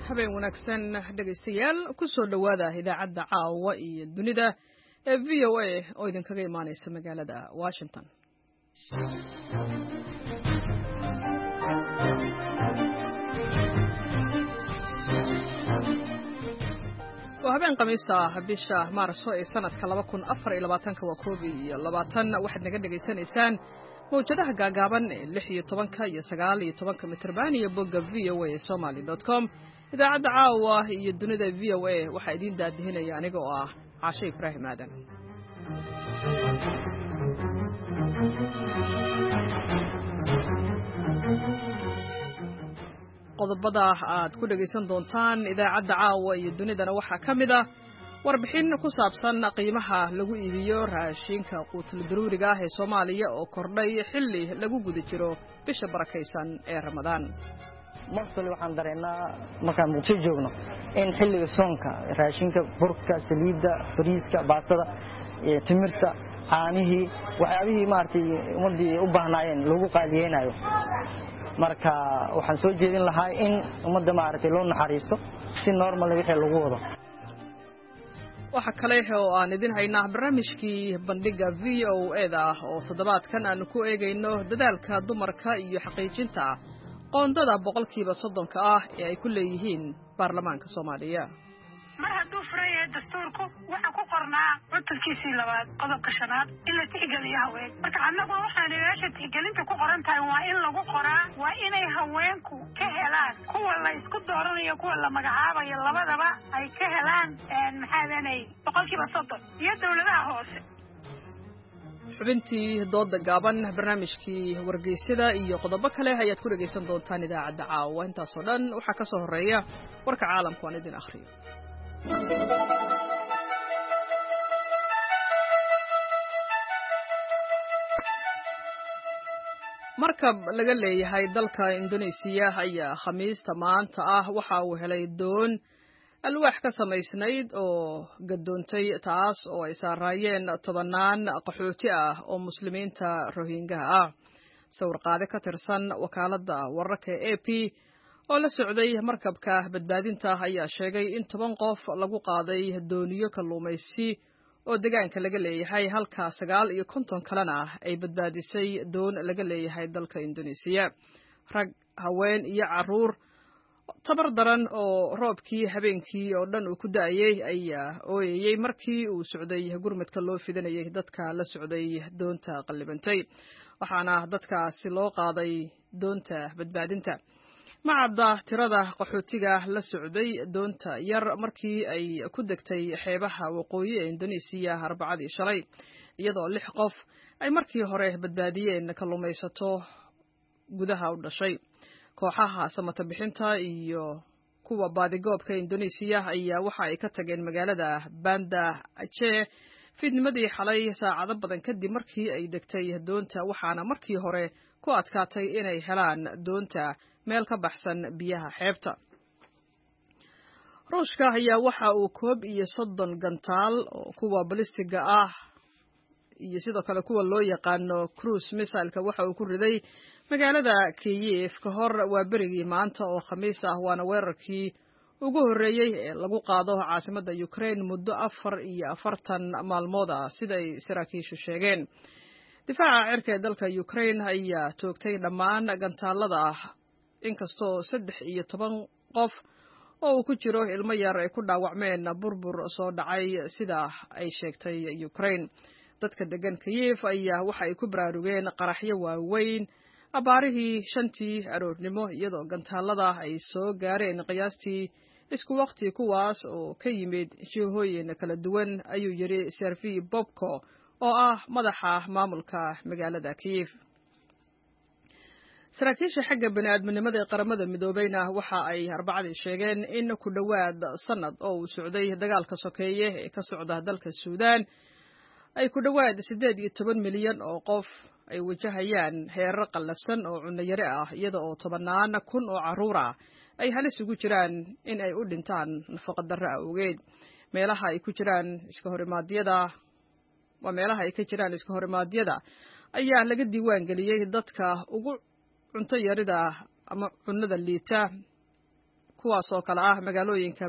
habeen wanaagsan dhegaystayaal ku soo dhawaada idaacadda caawa iyo dunida ee VOA oo idinkaga imaanaysa magaalada Washington. waa habeen khamiis ah bisha Maarso ee sanadka 2024 waa koob iyo 20 waxaad naga dhageysanaysaan mawjadaha gaagaaban ee 16 iyo 19 mitirban iyo bogga voasomali.com idaacadda caawa iyo dunida VOA waxaa idin daadihinaya aniga oo ah Caashay Ibraahim Aadan. qodobada aad ku dhageysan doontaan idaacadda caawa iyo dunidana waxaa ka mid ah warbixin ku saabsan qiimaha lagu iibiyo raashinka quutul daruuriga ah ee Soomaaliya oo kordhay xilli lagu guda jiro bisha barakeysan ee Ramadaan. markale waxaan dareennaa markaan muqdisho joogno in xilliga soonka raashinka burka saliidda bariiska baastada timirta caanihii waxyaabihii maartay ummadii u baahnaayeen lagu qaaliyeenayo marka waxaan soo jeedin lahaa in ummadda maartay loo naxariisto si normal wixii lagu wado. waxa kale oo aan idin haynaa barnaamijkii bandhiga VOA-da oo toddobaadkan aan ku eegayno dadaalka dumarka iyo xaqiijinta qoondada 30% ah ee ay ku leeyihiin baarlamaanka Soomaaliya. mar hadduu furaya dastuurku waxa ku qornaa cutubkiisii 2 qodobka 5 in la tixgeliyo haween marka annagu waxaan ilaasha tixgelinta ku qoran tahay waa in lagu qoraa waa inay haweenku ka helaan kuwa la isku dooranayo kuwa la magacaabayo labadaba ay ka helaan maxaadanay 30% iyo dawladaha hoose. xubintii dooda gaaban barnaamijkii wargeysyada iyo qodobo kale ayaad ku dhageysan doontaan idaacadda caawa intaas oo dhan waxaa ka soo horeeya warka caalamka aan idin akhriyo. markab laga leeyahay dalka Indonesia ayaa khamiista maanta ah waxa uu helay doon alwaax ka samaysnayd oo gadoontay taas oo ay saarayeen 10 qaxooti ah oo muslimiinta Rohingya ah. sawir qaade ka tirsan wakaaladda wararka AP oo la socday markabka badbaadinta ayaa sheegay in 10 qof lagu qaaday dooniyo kalluumaysi oo deegaanka laga leeyahay halka 59 kalena ay badbaadisay doon laga leeyahay dalka Indonesia. rag haween iyo caruur tabar daran oo roobkii habeenkii oo dhan uu ku daayay ayaa ooyay markii uu socday gurmadka loo fidanayay dadka la socday doonta qallibantay waxaana dadkaasi loo qaaday doonta badbaadinta. macabda tirada qaxootiga la socday doonta yar markii ay ku degtay xeebaha waqooyi ee Indonesia Arbacadii shalay iyadoo 6 qof ay markii hore badbaadiyeen kalluumaysato gudaha u dhashay. kooxaha samata bixinta iyo kuwa baadigoobka Indonesia ayaa waxa ay ka tageen magaalada Banda Aceh fiidnimadii xalay saacado badan kadib markii ay degtay doonta waxaana markii hore ku adkaatay inay helaan doonta meel ka baxsan biyaha xeebta. Ruushka ayaa waxa uu 30 gantaal oo kuwa balistiga ah iyo sidoo kale kuwa loo yaqaano cruise missile-ka waxa uu ku riday magaalada Kyiv ka hor waa berigii maanta oo khamiis ah waana weerarkii ugu horeeyay ee lagu qaado caasimadda Ukraine muddo 44 maalmood ah siday saraakiishu sheegeen. difaaca cirka ee dalka Ukraine ayaa toogtay dhammaan gantaalada inkastoo 13 qof oo uu ku jiro ilmo yar ay ku dhaawacmeen burbur soo dhacay sida ay sheegtay Ukraine. dadka degan Kyiv ayaa waxa ay ku baraarugeen qaraxyo waaweyn abaarihii 5tii aroornimo iyadoo gantaalada ay soo gaareen qiyaastii isku waqti kuwaas oo ka yimid jihooyin kala duwan ayuu yiri Sergey Bobko oo ah madaxa maamulka magaalada Kyiv. saraakiisha xagga bini'aadminimada ee qaramada midoobayna waxa ay Arbacadii sheegeen in ku dhawaad sanad oo uu socday dagaalka sokeeye ee ka socda dalka Suudaan ay ku dhawaad 18 milyan oo qof ay wajahayaan heerar qallafsan oo cunno yari ah iyada oo 10 kun oo caruur ah ay halis ugu jiraan in ay u dhintaan nafaqo darro awgeed. meelaha ay ka jiraan iska horimaadyada ayaa laga diiwaan geliyay dadka ugu cunto yarida ama cunnada liita kuwaas oo kale ah magaalooyinka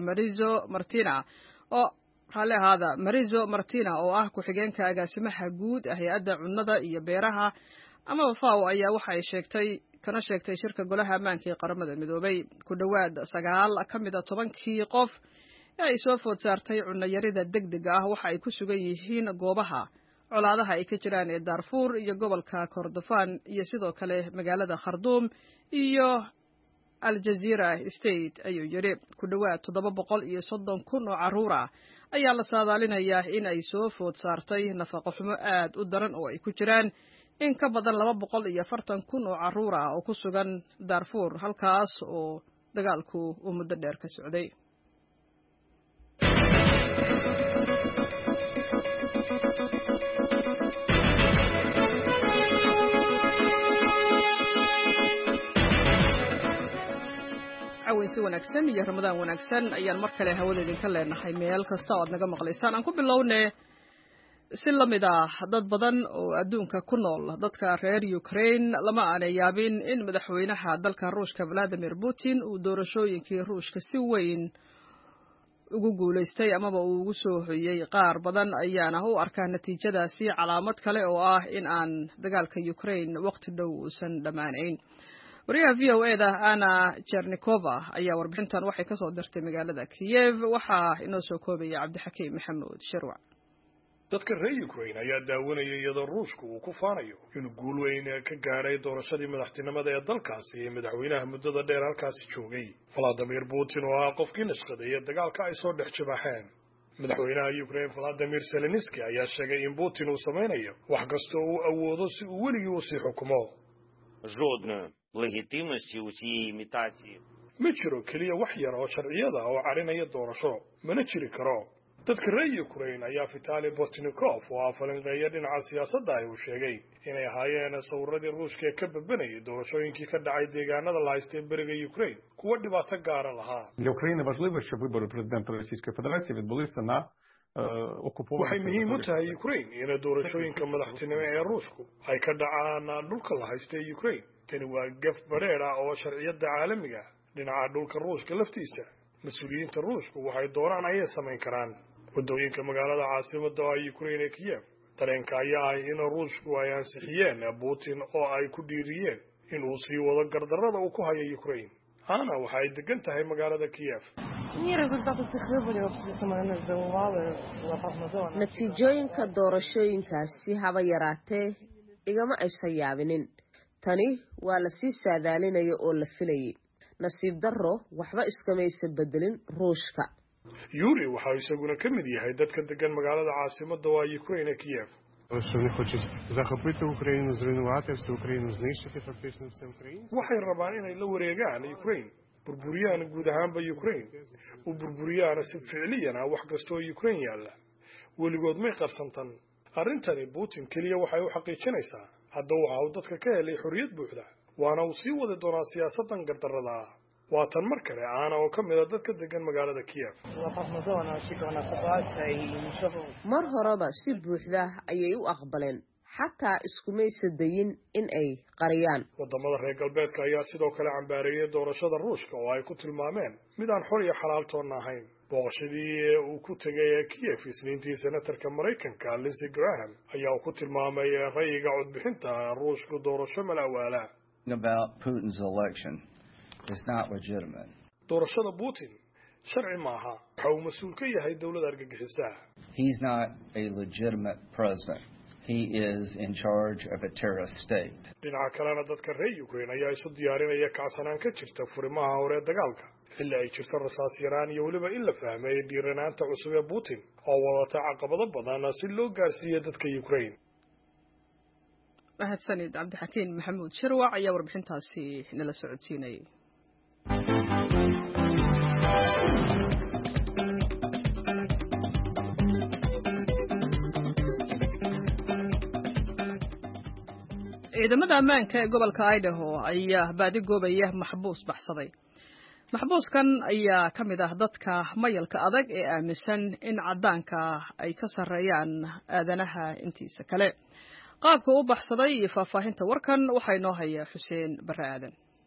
Marizo Martina oo ah ku-xigeenka agaasimaha guud ee hay'adda cunnada iyo beeraha ama FAO ayaa waxa ay sheegtay shirka golaha ammaanka ee qaramada midoobay ku dhawaad 9 ka mid ah 10 qof ee ay soo food saartay cunno yarida degdega ah waxa ay ku sugan yihiin goobaha colaadaha ay ka jiraan ee Darfur iyo gobolka Kordofan iyo sidoo kale magaalada Khartoum iyo Al Jazeera State ayuu yiri ku dhawaad 730,000 oo carruur ah ayaa la saadaalinayaa in ay soo food saartay nafaqo xumo aad u daran oo ay ku jiraan in ka badan 240,000 oo carruur ah oo ku sugan Darfur halkaas oo dagaalku uu muddo dheer ka socday. cawaysi wanaagsan iyo ramadaan wanaagsan ayaan mar kale hawada idinka leenahay meel kasta oo aad naga maqlaysaan aan ku bilownay si lamid ah dad badan oo adduunka ku nool dadka reer Ukraine lama aanay yaabin in madaxweynaha dalka Ruushka Vladimir Putin uu doorashooyinkii Ruushka si weyn ugu guuleystay amaba uu ugu soo hoyay qaar badan ayaana u arkaa natiijadaasi calaamad kale oo ah in aan dagaalka Ukraine waqti dhow uusan dhamaanayn. wariyaha VOA-da Anna Chernikova ayaa warbixintan waxay ka soo dirtay magaalada Kiev waxaa inoo soo koobaya Cabdixakiim Maxamuud Sharwac. dadka reer Ukraine ayaa daawanaya iyadoo Ruushku uu ku faanayo inuu guul weyn ka gaaray doorashadii madaxtinimada ee dalkaasi ee madaxweynaha muddada dheer halkaasi joogay Vladimir Putin oo ah qofkii nashqadeeyay dagaalka ay soo dhex jabaheen. madaxweynaha Ukraine Volodymyr Zelensky ayaa sheegay in Putin uu sameynayo wax kasta oo uu awoodo si uu weligii u sii xukumo. Жодної легітимності у цієї імітації. ma jiro keliya wax yar oo sharciyada oo carinaya doorasho mana jiri karo. dadka reer Ukraine ayaa Vitali Botnikov oo ah falanqeeya dhinaca siyaasadda ay u sheegay inay ahaayeen sawirradii Ruushka ka badbanayay doorashooyinkii ka dhacay deegaanada la haystay bariga Ukraine kuwa dhibaato gaara lahaa. Для України важливо, щоб вибори президента Російської Федерації відбулися на waxay muhiim u tahay Ukraine in doorashooyinka madaxtinimo ee Ruushku ay ka dhacaan dhulka la haystay Ukraine. tani waa gaf bareer ah oo sharciyada caalamiga dhinaca dhulka Ruushka laftiisa. mas'uuliyiinta Ruushku waxay doonaan ayay sameyn karaan wadooyinka magaalada caasimadda Ukraine ee Kiev. dareenka ayaa ah in Ruushku ay ansixiyeen Putin oo ay ku dhiiriyeen in uu sii wado gardarrada uu ku hayo Ukraine. Anna waxay degan tahay magaalada Kiev. natiijooyinka doorashooyinkaasi haba yaraatee igama aysan yaabinin. tani waa la sii saadaalinayo oo la filayay. nasiib darro waxba iskamaysa bedelin Ruushka. Yuri waxa isaguna ka mid yahay dadka degan magaalada caasimadda Ukraine ee Kiev. Вони хочуть захопити Україну, зруйнувати всю Україну, знищити фактично все українське. waxay rabaan inay la wareegaan Ukraine, burburiyaan guud ahaanba Ukraine, u burburiyaan si ficiliyan wax kasta oo Ukraine yaala. weligood may qarsantan. arrintani Putin kaliya waxay u xaqiijinaysaa hadda waxa uu dadka ka helay xorriyad buuxda, waana uu sii wadi doonaa siyaasadan gardarrada ah. waa tan mar kale Anna oo ka mid ah dadka degan magaalada Kiev. mar horeba si buuxda ayay u aqbaleen, xataa iskumaysa dayin in ay qariyaan. wadamada reer galbeedka ayaa sidoo kale cambaareeyay doorashada Ruushka oo ay ku tilmaameen mid aan xor iyo xalaal toona ahayn. booqashadii uu ku tagay Kiev isniintii senatarka Mareykanka Lindsey Graham ayaa ku tilmaamay rayiga codbixinta Ruushku doorasho malawaala. about Putin's election is not legitimate. doorashada Putin sharci maaha. waxa uu mas'uul ka yahay dawladda argagixisa. He's not a legitimate president. He is in charge of a terrorist state. dhinaca kalena dadka reer Ukraine ayaa isu diyaarinaya kacsanaan ka jirta furimaha hore dagaalka xilli ay jirto rasaas yaraan iyo weliba in la fahmay dhiiranaanta cusub ee Putin oo wadata caqabado badan si loo gaarsiiyo dadka Ukraine. mahadsanid Cabdixakiim Maxamuud Sharwac ayaa warbixintaasi nala socodsiinayay. ciidamada ammaanka ee gobolka Idaho ayaa baadi goobaya maxbuus baxsaday. maxbuuskan ayaa ka mid ah dadka mayalka adag ee aaminsan in cadaanka ay ka sareeyaan aadanaha intiisa kale. qaabka uu baxsaday iyo faahfaahinta warkan waxay noo haya Xuseen Barre Aadan.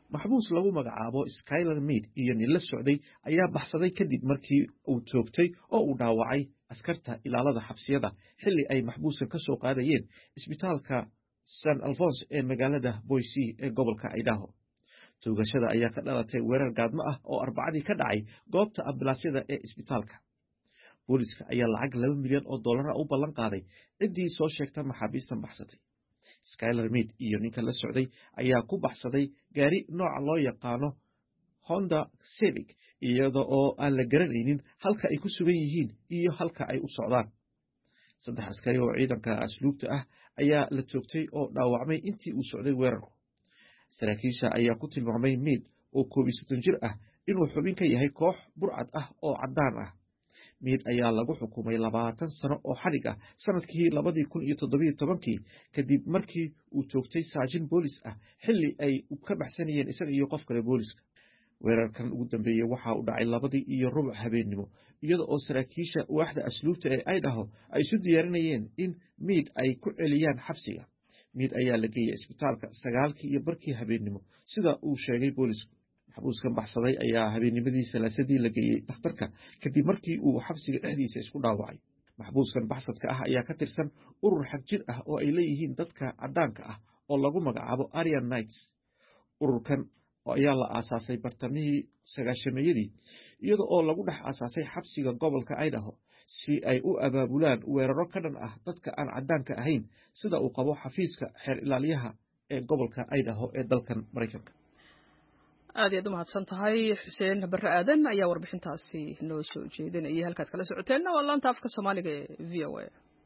maxbuus lagu magacaabo Skyler Mead iyo nin la socday ayaa baxsaday kadib markii uu toogtay oo uu dhaawacay askarta ilaalada xabsiyada xilli ay maxbuuska ka soo qaadayeen isbitaalka San Alphonse ee magaalada Boise ee gobolka Idaho. Toogashada ayaa ka dhalatay weerar gaadmo ah oo Arbacadii ka dhacay goobta ambalaasyada ee isbitaalka. Booliska ayaa lacag $2 milyan u ballan qaaday ciddii soo sheegta maxaabiistan baxsatay. Skyler Mead iyo ninka la socday ayaa ku baxsaday gaari nooca loo yaqaano Honda Civic iyada oo aan la garanaynin halka ay ku sugan yihiin iyo halka ay u socdaan. 3 askari oo ciidanka asluubta ah ayaa la toogtay oo dhaawacmay intii uu socday weerarku. Saraakiisha ayaa ku tilmaamay Mead oo 31 jir ah inuu xubin ka yahay koox burcad ah oo caddaan ah. Mead ayaa lagu xukumay 20 sano oo xadhig ah sanadkii 2017 kadib markii uu toogtay saajin boolis ah xilli ay ka baxsanayeen isaga iyo qof kale booliska. Weerarkan ugu dambeeyay waxa uu dhacay 2:15 habeenimo iyada oo saraakiisha waaxda asluubta ee Idaho ay isu diyaarinayeen in Mead ay ku celiyaan xabsiga. Mead ayaa la geeyay isbitaalka 9:15 habeenimo sida uu sheegay boolisku. maxbuuskan baxsaday ayaa habeennimadii salaasadii la geeyay dhakhtarka kadib markii uu xabsiga dhexdiisa isku dhaawacay. maxbuuskan baxsadka ah ayaa ka tirsan urur xag jir ah oo ay leeyihiin dadka caddaanka ah oo lagu magacaabo Aryan Knights. ururkan ayaa la aasaasay bartamihii 90-yadii iyada oo lagu dhex aasaasay xabsiga gobolka Idaho si ay u abaabulaan weeraro ka dhan ah dadka aan caddaanka ahayn sida uu qabo xafiiska xeer ilaaliyaha ee gobolka Idaho ee dalkan Mareykanka. aad iyo mahadsan tahay Xuseen Barre Aadan ayaa warbixintaasi noo soo jeedinayay halkaad kala socoteena waa laanta afka Soomaaliga ee VOA.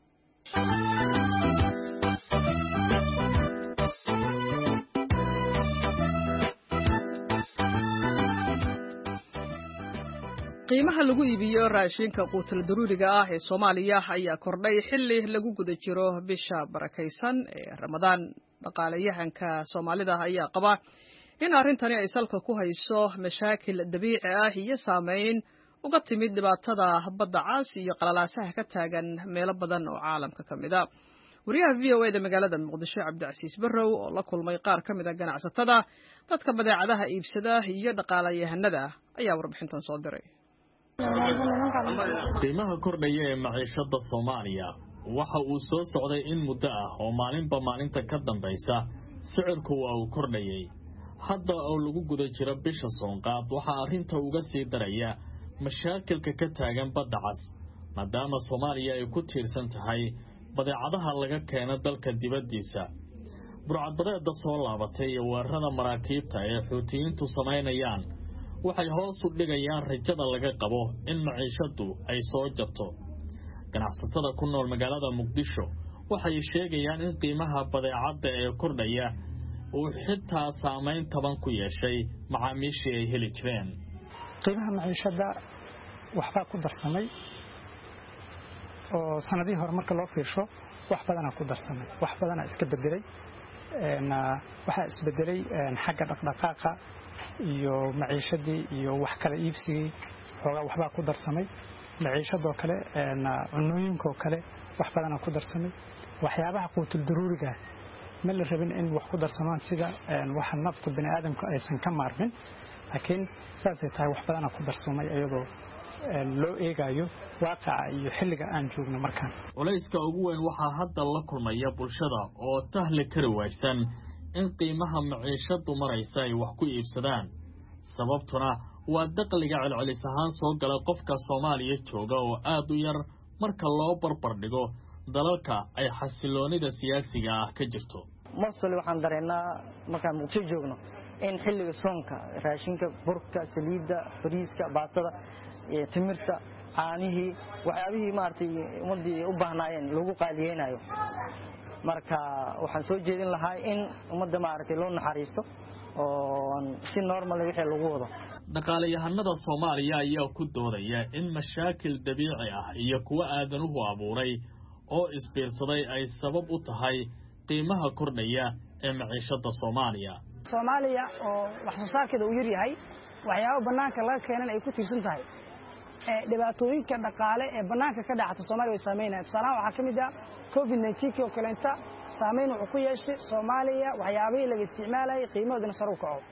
qiimaha lagu iibiyo raashinka quutal daruuriga ah ee Soomaaliya ayaa kordhay xilli lagu guda jiro bisha barakaysan ee Ramadaan. dhaqaalayahanka Soomaalida ayaa qaba in arrintani ay salka ku hayso mashaakil dabiici ah iyo saameyn uga timid dhibaatada badda cas iyo qalalaasaha ka taagan meelo badan oo caalamka ka mid ah. wariyaha VOA da magaalada Muqdisho Cabdicasiis Barrow oo la kulmay qaar ka mid ah ganacsatada, dadka badeecadaha iibsada iyo dhaqaalayahanada ayaa warbixintan soo diray. qiimaha kordhaya ee maciishada Soomaaliya waxa uu soo socday in muddo ah oo maalinba maalinta ka dambaysa sicirku waa uu kordhayay. hadda oo lagu guda jiro bisha Soonqaad waxa arrinta uga sii daraya mashaakilka ka taagan badda cas maadaama Soomaaliya ay ku tiirsan tahay badeecadaha laga keeno dalka dibaddiisa. burcadbadeeda soo laabatay iyo weerarada maraakiibta ee Xuutiyiintu samaynayaan waxay hoos u dhigayaan rajada laga qabo in maciishadu ay soo jabto. ganacsatada ku nool magaalada Muqdisho waxay sheegayaan in qiimaha badeecada ee kordhaya uu xitaa saameyn taban ku yeeshay macaamiishii ay heli jireen. qiimaha maciishada waxbaa ku darsamay oo sanadihii hore marka loo fiirsho wax badan ku darsamay, wax badan iska bedelay. waxa isbedelay xagga dhaqdhaqaaqa iyo maciishadii iyo wax kala iibsigii waxbaa ku darsamay. maciishadoo kale cunooyinkoo kale wax badan ku darsamay. waxyaabaha quutul daruuriga ma la rabin in wax ku darsamaan sida waxa nafta bini aadamku aysan ka maarmin, laakiin saasay tahay wax badan ku darsamay iyadoo loo eegayo waaqaca iyo xilliga aan joogno markaan. culayska ugu weyn waxaa hadda la kulmaya bulshada oo tahli kari waysan in qiimaha maciishadu maraysa ay wax ku iibsadaan. sababtuna waa dakhliga celcelis ahaan soo gala qofka Soomaaliya jooga oo aad u yar marka loo barbar dhigo dalalka ay xasiloonida siyaasiga ah ka jirto. Mas'uul waxaan dareennaa markaan Muqdisho joogno in xilliga soonka raashinka, burka, saliidda, bariiska, baastada, timirta, caanihii, waxyaabihii maartay ummadii u baahnaayeen lagu qaaliyeenayo. marka waxaan soo jeedin lahaa in ummadda maartay loo naxariisto oo si normal wixii lagu wado. dhaqaalayahanada Soomaaliya ayaa ku doodaya in mashaakil dabiici ah iyo kuwa aadanuhu abuuray oo isbiirsaday ay sabab u tahay qiimaha kordhaya ee maciishada Soomaaliya. Soomaaliya oo wax soo saarkeeda uu yar yahay, waxyaabo banaanka laga keenan ay ku tiirsan tahay. dhibaatooyinka dhaqaale ee banaanka ka dhacata Soomaaliya way saameynayaan. Tusaalaha waxaa kamid ah COVID-19 oo kaleenta saameyn wuxuu ku yeeshay Soomaaliya waxyaabihii laga isticmaalay qiimahoodana sare u kaco.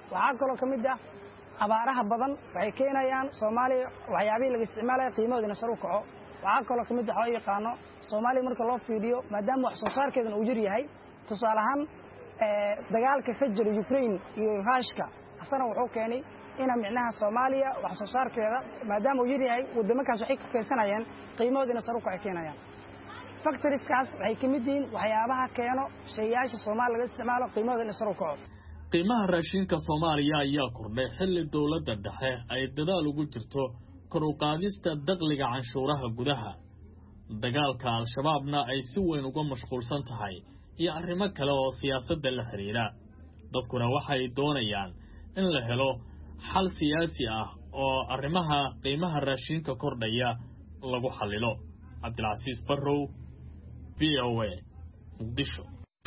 waxaa kaloo ka mid ah abaaraha badan waxay keenayaan soomaaliya waxyaabihii laga isticmaalaya qiimahoodina sar u kaco waxaa kaloo ka mid ah oo yaqaano soomaaliya marka loo fiiriyo maadaama wax soo saarkeedana uu yar yahay tusaale ahaan dagaalka ka jira Ukraine iyo Ruushka asana wuxuu keenay in micnaha Soomaaliya wax soo saarkeeda maadaama uu yar yahay wadamadaas waxay ku keensanayaan qiimahoodina sar u kaco keenayaan factorieskaas waxay ka mid yihiin waxyaabaha keeno shayyaasha Soomaaliya laga isticmaalo qiimahoodina sar u kaco qiimaha raashinka Soomaaliya ayaa kordhay xilli dawladda dhexe ay dadaal ugu jirto kor u qaadista dakhliga canshuuraha gudaha dagaalka al-shabaabna ay si weyn uga mashquulsan tahay iyo arrimo kale oo siyaasadda la xiriira dadkuna waxay doonayaan in la helo xal siyaasi ah oo arrimaha qiimaha raashinka kordhaya lagu xallilo Cabdilcasiis Barrow VOA Muqdisho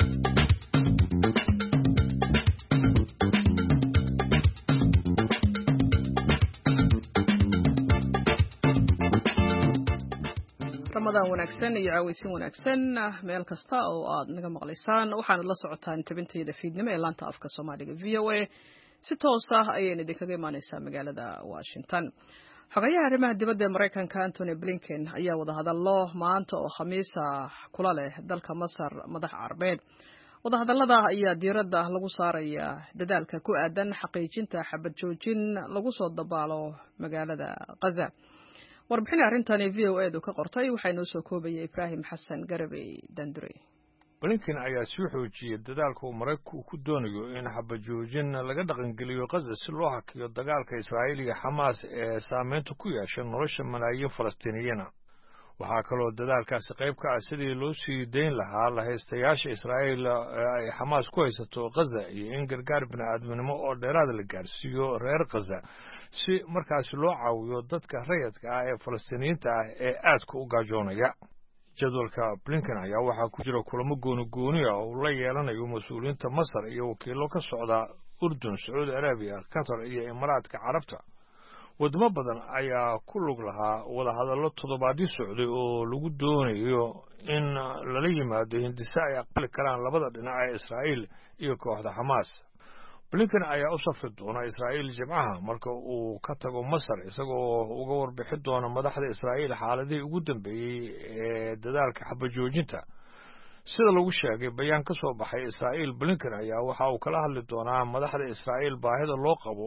ramadan wanaagsan iyo caawaysin wanaagsan meel kasta oo aad naga maqlaysaan waxaanad la socotaan tabinteeda fiidnimo ee laanta afka Soomaaliga VOA si toos ah ayay idinkaga imaanaysaa magaalada Washington xogayaha arrimaha dibadda ee Mareykanka Anthony Blinken ayaa wada hadallo maanta oo Khamiis ah kula leh dalka Masar madax Carbeed wadahadallada ayaa diiradda lagu saarayaa dadaalka ku aadan xaqiijinta xabad joojin lagu soo dabaalo magaalada Gaza warbixin arrintani VOA ka qortay waxay noo soo koobayay Ibrahim Xasan Garabey Dandure Blinken ayaa sii xoojiyay dadaalka uu Mareykanku ku doonayo in xabad joojin laga dhaqangeliyo Gaza si loo hakiyo dagaalka Israa'iil iyo Xamaas ee saameynta ku yeeshay nolosha malaayiin Falastiiniyiin waxaa kaloo dadaalkaasi qayb ka ah sidii loo sii deyn lahaa la haystayaasha Israa'iil ay Xamaas ku haysato Gaza iyo in gargaar bini'aadminimo oo dheeraad la gaarsiiyo reer Gaza si markaasi loo caawiyo dadka rayidka ah ee Falastiiniyiinta ah ee aadka u gaajoonaya jadwalka Blinken ayaa waxaa ku jira kulamo gooni ah oo la yeelanayo mas'uuliyiinta Masar iyo wakiilo ka socda Urdun, Saudi Arabia, Qatar iyo Imaaraadka Carabta wadamo badan ayaa ku lug lahaa wada hadallo toddobaadyo socday oo lagu doonayo in lala yimaado hindise ay aqbali karaan labada dhinac ee Israa'iil iyo kooxda Xamaas Blinken ayaa u safri doona Israa'iil Jimcaha marka uu ka tago Masar isagoo uga warbixin doona madaxda Israa'iil xaaladii ugu dambeeyay ee dadaalka xabad joojinta sida lagu sheegay bayaan ka soo baxay Israa'iil Blinken ayaa waxa uu kala hadli doonaa madaxda Israa'iil baahida loo qabo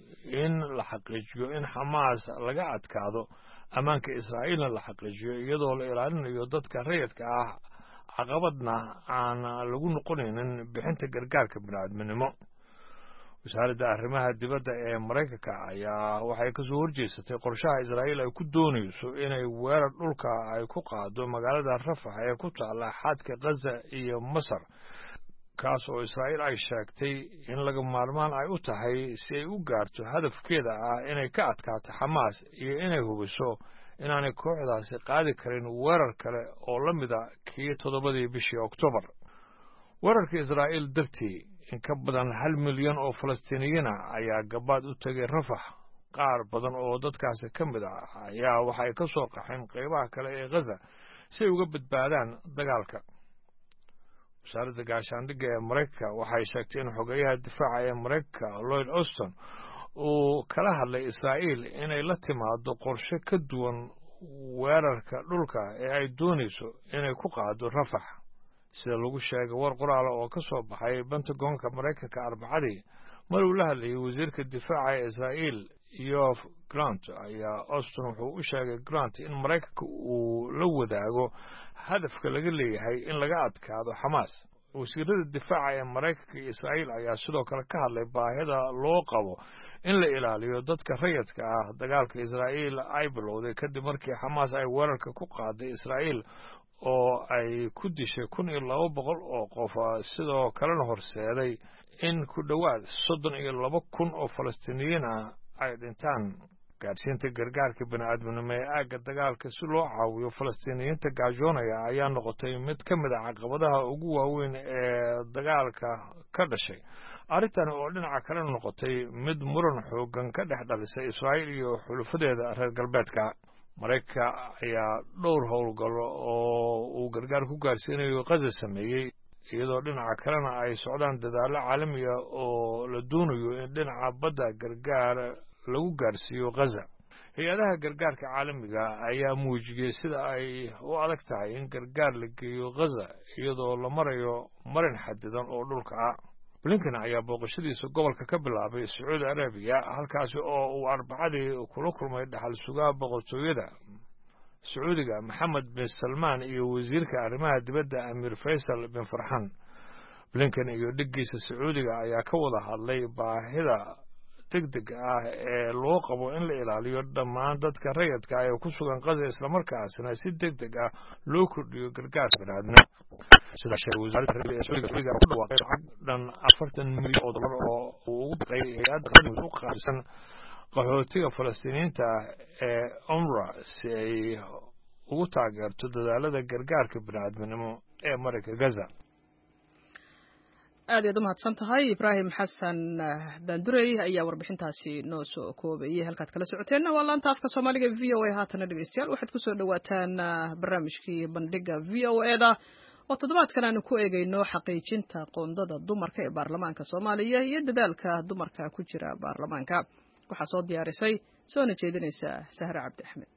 in la xaqiijiyo in Xamaas laga adkaado amaanka Israa'iilna la xaqiijiyo iyadoo la ilaalinayo dadka rayidka ah caqabadna aan lagu noqonaynin bixinta gargaarka bini'aadminimo wasaaradda arrimaha dibadda ee Mareykanka ayaa waxay ka soo horjeesatay qorshaha Israa'iil ay ku doonayso inay weerar dhulka ay ku qaado magaalada Rafah ee ku taala xadka Gaza iyo Masar kaas oo Israa'iil ay sheegtay in laga maarmaan ay u tahay si ay u gaarto hadafkeeda ah inay ka adkaato Xamaas iyo inay hubiso inaanay kooxdaasi qaadi karin weerar kale oo la mid ah kii 7 bishii Oktoobar weerarka Israa'iil dartii in ka badan 1 milyan oo Falastiiniyiin ayaa gabaad u tagay Rafah qaar badan oo dadkaasi ka mid ah ayaa waxay ka soo qaxeen qaybaha kale ee Gaza si ay uga badbaadaan dagaalka wasaaradda gaashaandhigga ee Mareykanka waxay sheegtay in xogayaha difaaca ee Mareykanka Lloyd Austin uu kala hadlay Israa'iil inay la timaado qorshe ka duwan weerarka dhulka ee ay doonayso inay ku qaado Rafah sida lagu sheegay war qoraal oo ka soo baxay Pentagonka Mareykanka Arbacadii mar uu la hadlayay wasiirka difaaca ee Israa'iil Yoav Grant ayaa Austin wuxuu u sheegay Grant in Mareykanka uu la wadaago hadafka laga leeyahay in laga adkaado Xamaas wasiirada difaaca ee Mareykanka iyo Israa'iil ayaa sidoo kale ka hadlay baahida loo qabo in la ilaaliyo dadka rayidka ah dagaalka Israa'iil ay bilowday kadib markii Xamaas ay weerarka ku qaaday Israa'iil oo ay ku dishay 1200 oo qof sidoo kalena horseeday in ku dhawaad 32,000 oo Falastiiniyiin ay dhintaan gaarsiinta gargaarka bini'aadminimo ee aagga dagaalka si loo caawiyo Falastiiniyiinta gaajoonaya ayaa noqotay mid ka mid ah caqabadaha ugu waaweyn ee dagaalka ka dhashay arrintan oo dhinaca kale noqotay mid muran xoogan ka dhex dhalisay Israa'iil iyo xulufadeeda reer galbeedka Mareykanka ayaa dhowr howlgallo oo uu gargaar ku gaarsiinayo Gaza sameeyay iyadoo dhinaca kalena ay socdaan dadaallo caalamiga oo la doonayo in dhinaca badda gargaar lagu gaarsiiyo ghaza hay-adaha gargaarka caalamiga ayaa muujiyey sida ay u adag tahay in gargaar la geeyo ghaza iyadoo la marayo marin xadidan oo dhulka ah blinken ayaa booqashadiisa gobolka ka bilaabay sacuudi arabiya halkaasi oo uu arbacadii kula kulmay dhaxal sugaha boqortooyada sacuudiga maxamed bin salmaan iyo wasiirka arrimaha dibadda amiir faysal bin farxan blinken iyo dhiggiisa sacuudiga ayaa ka wada hadlay baahida degdeg ah ee loo qabo in la ilaaliyo dhammaan dadka rayidka ah ee ku sugan ghaza islamarkaasina si degdeg ah loo kordhiyo gargaarka bini'aadnimo sida sheegay wasaaradda arrimaha sacuudiga ku dhawaaqay lacag dhan 40 milyan oo dollar oo uu ugu bixiyay hay'adda qaramada u qaadsan qaxootiga falastiiniyiinta ee umra si ay ugu taageerto dadaalada gargaarka bini'aadminimo ee marinka Gaza. aad ayaad u mahadsan tahay Ibraahim Xasan Daandurey ayaa warbixintaasi noo soo koobayay halkaad kala socoteenna waa laanta afka Soomaaliga VOA haatana dhageystayaal waxaad ku soo dhawaataan barnaamijkii bandhiga VOA-da oo toddobaadkan aanu ku eegayno xaqiijinta qoondada dumarka ee baarlamaanka Soomaaliya iyo dadaalka dumarka ku jira baarlamaanka waxaa soo diyaarisay soona jeedinaysa Sahra Cabdi Axmed.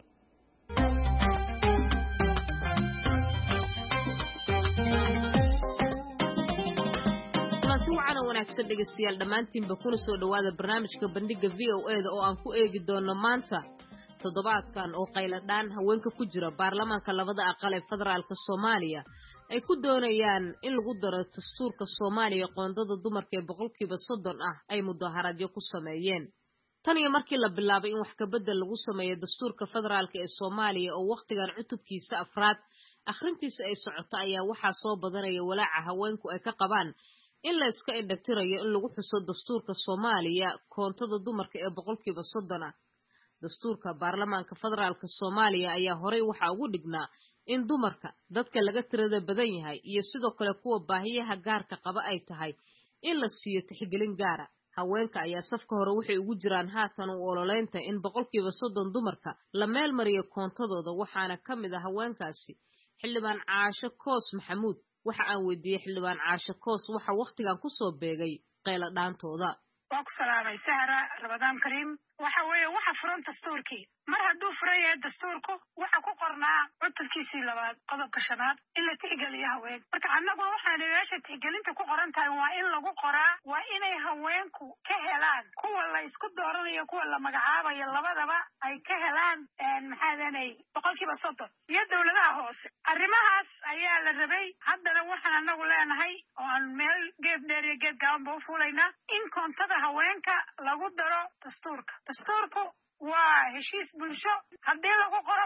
wanaagsan dhegeystayaal dhamaantiinba kuna soo dhawaada barnaamijka bandhiga VOA-da oo aan ku eegi doono maanta toddobaadkan oo qayladhaan haweenka ku jira baarlamaanka labada aqal ee federaalka Soomaaliya ay ku doonayaan in lagu daro dastuurka Soomaaliya qoondada dumarka ee 30% ah ay mudaharaadyo ku sameeyeen tan iyo markii la bilaabay in wax ka bedel lagu sameeyo dastuurka federaalka ee Soomaaliya oo waqtigan cutubkiisa afraad akhrintiisa ay socoto ayaa waxaa soo badanaya walaaca haweenku ay ka qabaan in la iska indhatirayo in lagu xuso dastuurka Soomaaliya koontada dumarka ee 30% ah dastuurka baarlamaanka federaalka Soomaaliya ayaa horey waxa ugu dhignaa in dumarka dadka laga tirada badan yahay iyo sidoo kale kuwa baahiyaha gaarka qaba ay tahay in la siiyo tixgelin gaar ah haweenka ayaa safka hore waxay ugu jiraan haatan u ololeynta in 30% dumarka la meel mariyo koontadooda waxaana kamid ah haweenkaasi xildhibaan Caasho Koos Maxamuud waxa aan weydiiyay xildhibaan Caasho Koos waxa waqtigan ku soo beegay qayladhaantooda waa ku salaamay Sahra Ramadaan Kariim waxa weeye waxa furan dastuurkii mar hadduu furan yahay dastuurku waxa ku qornaa cutubkiisii labaad qodobka 5 in la tixgeliyo haween marka annagu waxaan meesha tixgelinta ku qoran tahay waa in lagu qoraa waa inay haweenku ka helaan kuwa la isku dooranayo kuwa la magacaabayo labadaba ay ka helaan maxaadanay 30% iyo dawladaha hoose arrimahaas ayaa la rabay haddana waxaan annagu leenahay oo aan meel geed dheer iyo geed gaaban buu fuulaynaa in koontada haweenka lagu daro dastuurku waa heshiis bulsho haddii lagu qoro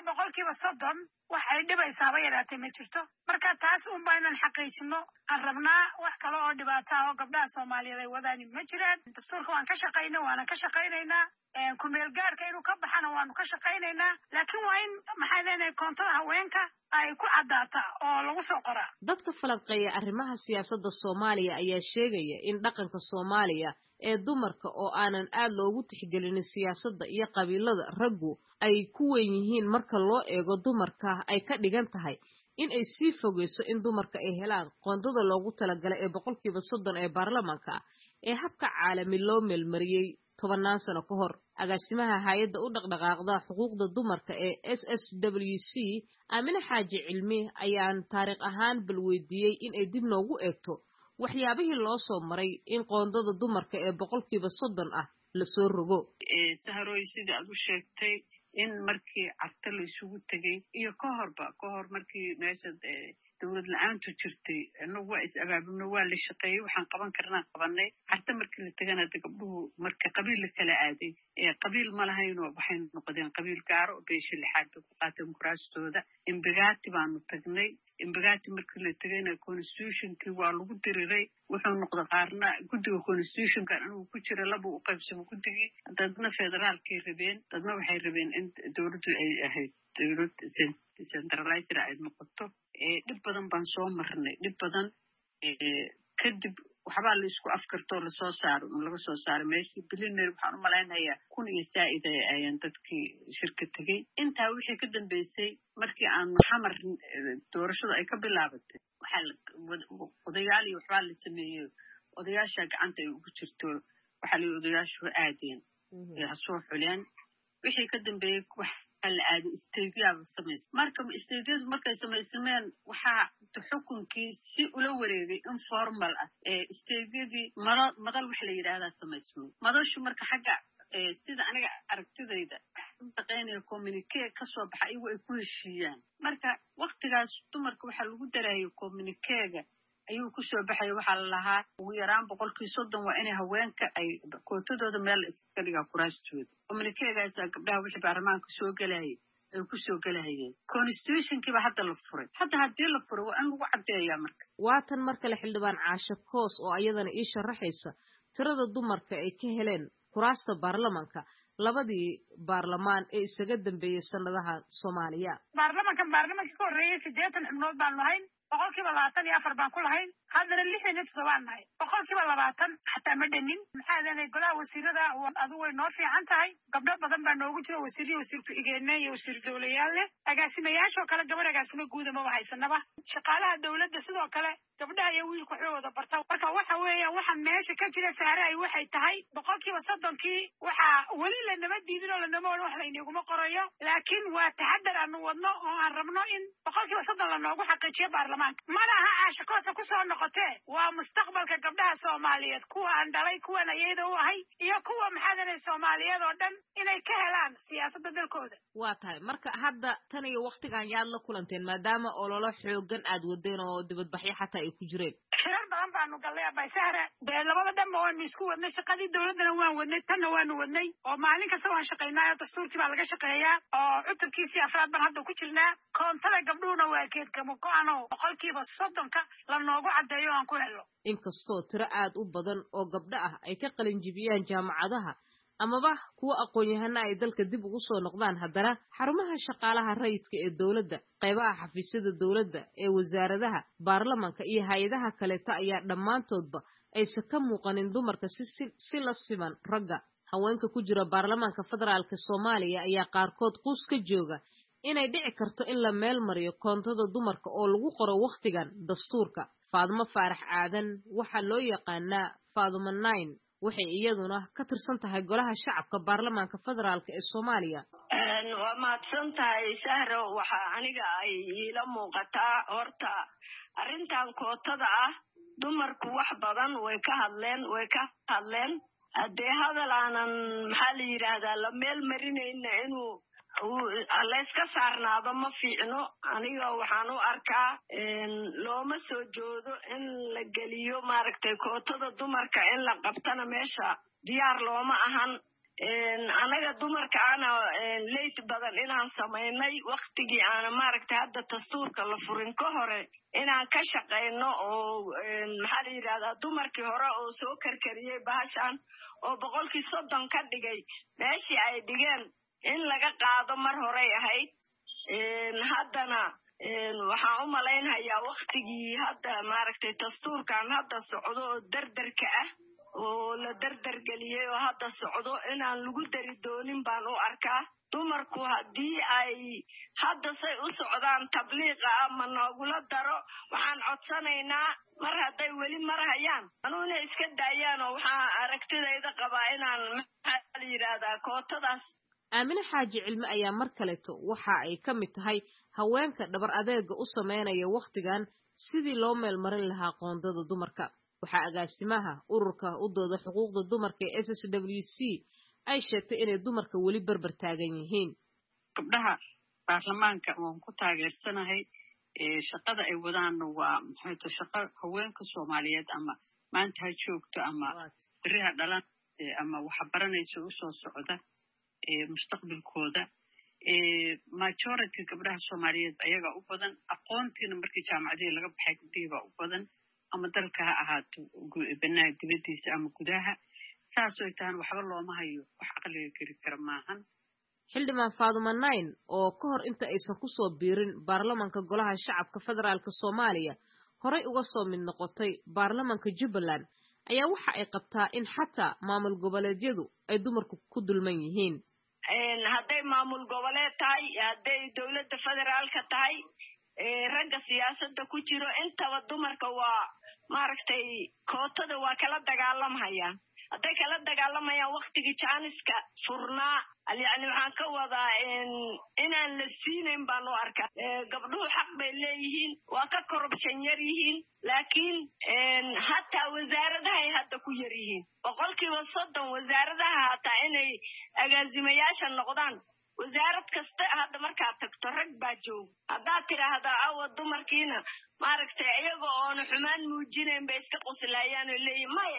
30% waxay dhibaysaaba yaraatay ma jirto marka taas un baynan xaqiijino aan rabnaa wax kale oo dhibaato ah oo gabdhaha Soomaaliyeed ay wadaan ma jiraan dastuurka waan ka shaqaynaynaa ku meel gaarka inuu ka baxana waanu ka shaqaynaynaa laakiin waa in maxaadanay koontada haweenka ay ku cadaata oo lagu soo qoraa dadka falanqeeya arrimaha siyaasadda Soomaaliya ayaa sheegaya in dhaqanka Soomaaliya ee dumarka oo aanan aad loogu tixgelin siyaasadda iyo qabiilada raggu ay ku weyn yihiin marka loo eego dumarka ay ka dhigan tahay in ay sii fogeyso in dumarka ay helaan qoondada loogu talagalay ee 30% ee baarlamaanka ee habka caalami loo meelmariyay 10 sano ka hor agaasimaha hay'adda u dhaqdhaqaaqda xuquuqda dumarka ee SSWC Aamina Xaaji Cilmi ayaan taariikh ahaan bal weydiiyay in ay dib noogu eegto waxyaabihii loo soo maray in qoondada dumarka ee 30% ah la soo rogo Saharoy sida aad u sheegtay in markii carta la isugu tagay iyo ka hor markii meesha dawlad la'aantu jirtay annagu waa is abaabulno waa la shaqeeyay waxaan qaban karnaa qabanay carta markii la tagana gabdhuhu marka qabiil la kala aaday qabiil ma lahayn oo waxay noqdeen qabiil gaar oo beesha lixaad ku qaateen kuraastooda imbagaati baanu tagnay imbagaati markii la tagayna constitutionkii waa lagu diriray wuxuu noqday qaarna guddiga constitutionkan inuu ku jira laba u qaybsamo guddigii dadna federaalkay rabeen dadna waxay rabeen in dawladdu ay ahayd dawlad centralized ay noqoto dhib badan baan soo marnay dhib badan kadib waxbaa la isku afkartoo lasoo saaro laga soo saaray meeshii biliner waxaan u malaynayaa 1,000 iyo saa'id ayaan dadkii shirka tegey intaa wixii ka dambeysay markii aan xamar doorashada ay ka bilaabatay odayaal iyo waxbaa la sameeyey odayaasha gacanta ay ugu jirto waxaa la odayaashu aadeen ha soo xuleen wixii ka dambeeyey waxaa la aaday isteydiyaaba samaysa marka isteydyadu markay samaysameen waxaa xukunkii si ula wareegay informal ah isteydyadii madal waxa la yidhaahdaa samaysmay madashu marka xagga sida aniga aragtidayda shaqaynaya communique ka soo baxa iyagu ay ku heshiiyaan marka waktigaas dumarka waxaa lagu darayay communiquega ayuu ku soo baxaya waxaa la lahaa ugu yaraan 30% waa inay haweenka ay kootadooda meel iska dhigaa kuraastooda communiquegaas gabdhaha wixii baarlamaanka soo galayay ay ku soo galayeen constitutionkiiba hadda la furay hadda haddii la furay waa in lagu caddeeyaa marka waatan marka la xildhibaan Caasha Koos oo ayadana ii sharaxaysa tirada dumarka ay ka heleen kuraasta baarlamaanka labadii baarlamaan ee isaga dambeeyay sanadaha Soomaaliya baarlamaanka ka horeeyay 80 xubnood baan lahayn 24 baan ku lahayn haddana 67 baan nahay 20 xataa ma dhanin maxaa leeyahay golaha wasiirada adu way noo fiican tahay gabdho badan baa noogu jira wasiir ku-xigeenna iyo wasiir dawlayaal leh agaasimayaasha kale gabadh agaasimo guud ama haysanaba shaqaalaha dawladda sidoo kale gabdhaha iyo wiilku waxay wada bartaan marka waxa weeye waxa meesha ka jira saaray waxay tahay 30% waxa wali la nabad diidin oo la nabad wax la inaguma qorayo laakiin waa taxadar aan wadno oo aan rabno in 30% la noogu xaqiijiyo baarlamaanka malaha Caasha Koos ku soo noqotee waa mustaqbalka gabdhaha Soomaaliyeed kuwa aan dhalay kuwa ayada u ahay iyo kuwa maxaadana Soomaaliyeed oo dhan inay ka helaan siyaasadda dalkooda waa tahay marka hadda tan iyo waqtigan yaad la kulanteen maadaama ololo xoogan aad wadeen oo dibadbaxyo xataa ay ku jireen xirar badan baanu galay Baysahra labada dhanba waan isku wadnay shaqadii dawladana waan wadnay tanna waan wadnay oo maalin kasta waan shaqaynaa dastuurkii baa laga shaqeeyaa oo cutubkiisii afraad baan hadda ku jirnaa koontada gabdhuhuna waa geedka muqaano 30% la noogu cadeeyo aan ku helo inkastoo tiro aad u badan oo gabdho ah ay ka qalin jibiyaan jaamacadaha amaba kuwa aqoon-yahana ay dalka dib ugu soo noqdaan haddana xarumaha shaqaalaha rayidka ee dawladda qaybaha xafiisyada dawladda ee wasaaradaha baarlamaanka iyo hay'adaha kale ayaa dhammaantoodba aysan ka muuqanin dumarka si la siman ragga haweenka ku jira baarlamaanka federaalka Soomaaliya ayaa qaarkood quus ka jooga inay dhici karto in la meel mariyo koontada dumarka oo lagu qoro waqtigan dastuurka Faadimo Faarax Aadan waxa loo yaqaanaa Faadimo 9 waxay iyaduna ka tirsan tahay golaha shacabka baarlamaanka federaalka ee Soomaaliya waa mahadsan tahay Sahro waxa aniga ay ila muuqataa horta arrintan kootada ah dumarku wax badan way ka hadleen hadee hadalaanan maxaa la yiraahdaa la meel marinayna inuu la iska saarnaado ma fiicno aniga waxaan u arkaa looma soo joodo in la geliyo maaragtay kootada dumarka in la qabtana meesha diyaar looma ahan anaga dumarka ana late badan inaan samaynay waqtigii aan maaragtay hadda dastuurka la furin ka hore inaan ka shaqeyno oo maxaa la yiraahdaa dumarkii hore oo soo karkariyay bahashan oo 30% ka dhigay meeshii ay dhigeen in laga qaado mar hore ahayd haddana waxaan u malaynayaa waqtigii hadda maaragtay dastuurkan hadda socdo oo dardarka ah oo la dardargeliyay oo hadda socdo inaan lagu dari doonin baan u arkaa dumarku haddii ay hadda say u socdaan tabliiqa ama noogula daro waxaan codsanaynaa mar hadday weli marhayaan anuuna iska daayaan oo waxaan aragtidayda qabaa inaan maxaa la yidhaahdaa kootadaas Aamina Xaaji Cilmi ayaa mar kaleeto waxa ay ka mid tahay haweenka dhabar adeega u sameynaya waqtigan sidii loo meel marin lahaa qoondada dumarka waxa agaasimaha ururka u dooda xuquuqda dumarka ee SSWC ay sheegtay inay dumarka weli barbar taagan yihiin gabdhaha baarlamaanka waan ku taageersanahay shaqada ay wadaan waa maxay shaqo haweenka Soomaaliyeed ama maanta ha joogto ama bariha dhalan ama waxa baranayso u soo socda mustaqbalkooda majority gabdhaha Soomaaliyeed ayaga u badan aqoontiina markii jaamacadaha laga baxay gabdhaha u badan ama dalka ha ahaato banaanka dibadiisa ama gudaha saas oo taan waxba looma hayo wax aqliga geli kara maahan xildhibaan Faadimo 9 oo ka hor inta aysan ku soo biirin baarlamaanka golaha shacabka federaalka Soomaaliya horay uga soo mid noqotay baarlamaanka Jubbaland ayaa waxa ay qabtaa in xataa maamul goboleedyadu ay dumarku ku dulman yihiin hadday maamul goboleed tahay hadday dawladda federaalka tahay ragga siyaasadda ku jiro intaba dumarka waa maaragtay kootada waa kala dagaalamhayaan hadday kala dagaalamayaan waktigii jaaniska furnaa yani waxaan ka wadaa inaan la siinayn baan u arkaa gabdhuhu xaq bay leeyihiin waa ka korruption yar yihiin laakiin hataa wasaaradahay hadda ku yar yihiin 30% wasaaradaha hataa inay agaasimayaasha noqdaan wasaarad kasta hadda markaad tagto rag baa jooga haddaad tidhaahda awa dumarkiina maaragtay iyaga oona xumaan muujinayn bay iska qusilayaan oo leeyihin maya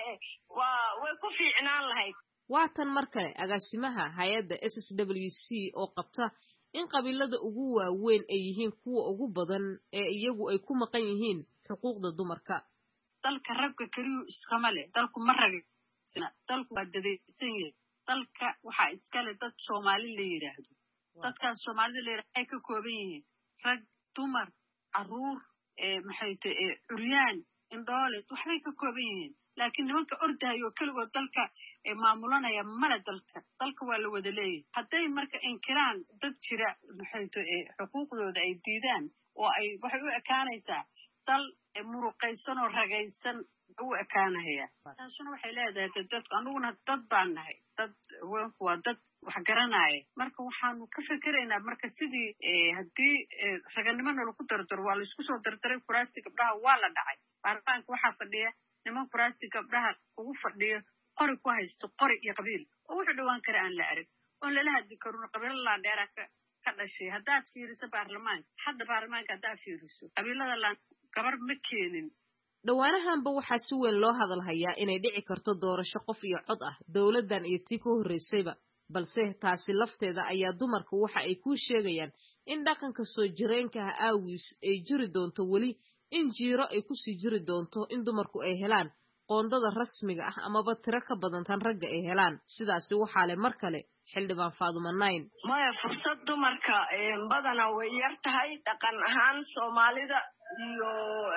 way ku fiicnaan lahayd waatan mar kale agaasimaha hay-adda SSWC oo qabta in qabiilada ugu waaweyn ay yihiin kuwa ugu badan ee iyagu ay ku maqan yihiin xuquuqda dumarka dalka ragga kaliya iskama leh dalku ma ragaysana dalku waa dadaysan yahay dalka waxaa iskale dad Soomaali la yiraahdo dadkaas Soomaalida la yiraahdo ay ka kooban yihiin rag dumar caruur maxay tahay curyaan indhoole waxay ka kooban yihiin laakiin nimanka ordayo kaligood dalka maamulanaya mala dalka waa la wada leeyahay hadday marka inkiraan dad jira maxay tahay xuquuqdooda ay diidaan oo ay waxay u ekaanaysaa dal muruqaysan oo ragaysan u ekaanaya taasuna waxay leedahay dadku anuguna dad baan nahay dad waa dad wax garanaya marka waxaanu ka fikiraynaa marka sidii haddii raganimada lagu dardaro waa la isku soo dardaray kuraasti gabdhaha waa la dhacay baarlamaanka waxaa fadhiya niman kuraasti gabdhaha ugu fadhiyo qori ku haysto qori iyo qabiil oo wuxuu dhawaan kara aan la arag oo lala hadli karin qabiil la dheera ka dhashay haddaad fiiriso baarlamaanka hadda baarlamaanka haddaad fiiriso qabiilada la gabar ma keenin dhawaanahanba waxaa si weyn loo hadalhayaa inay dhici karto doorasho qof iyo cod ah dawladdan iyo tii ka horreysayba balse taasi lafteeda ayaa dumarku waxa ay ku sheegayaan in dhaqanka soo jireenka ah aawiis ay jiri doonto weli in jiiro ay ku sii jiri doonto in dumarku ay helaan qoondada rasmiga ah amaba tiro ka badan tan ragga ay helaan sidaasi waxaa leh mar kale xildhibaan Faadumo Nayn maya fursad dumarka badana way yar tahay dhaqan ahaan Soomaalida iyo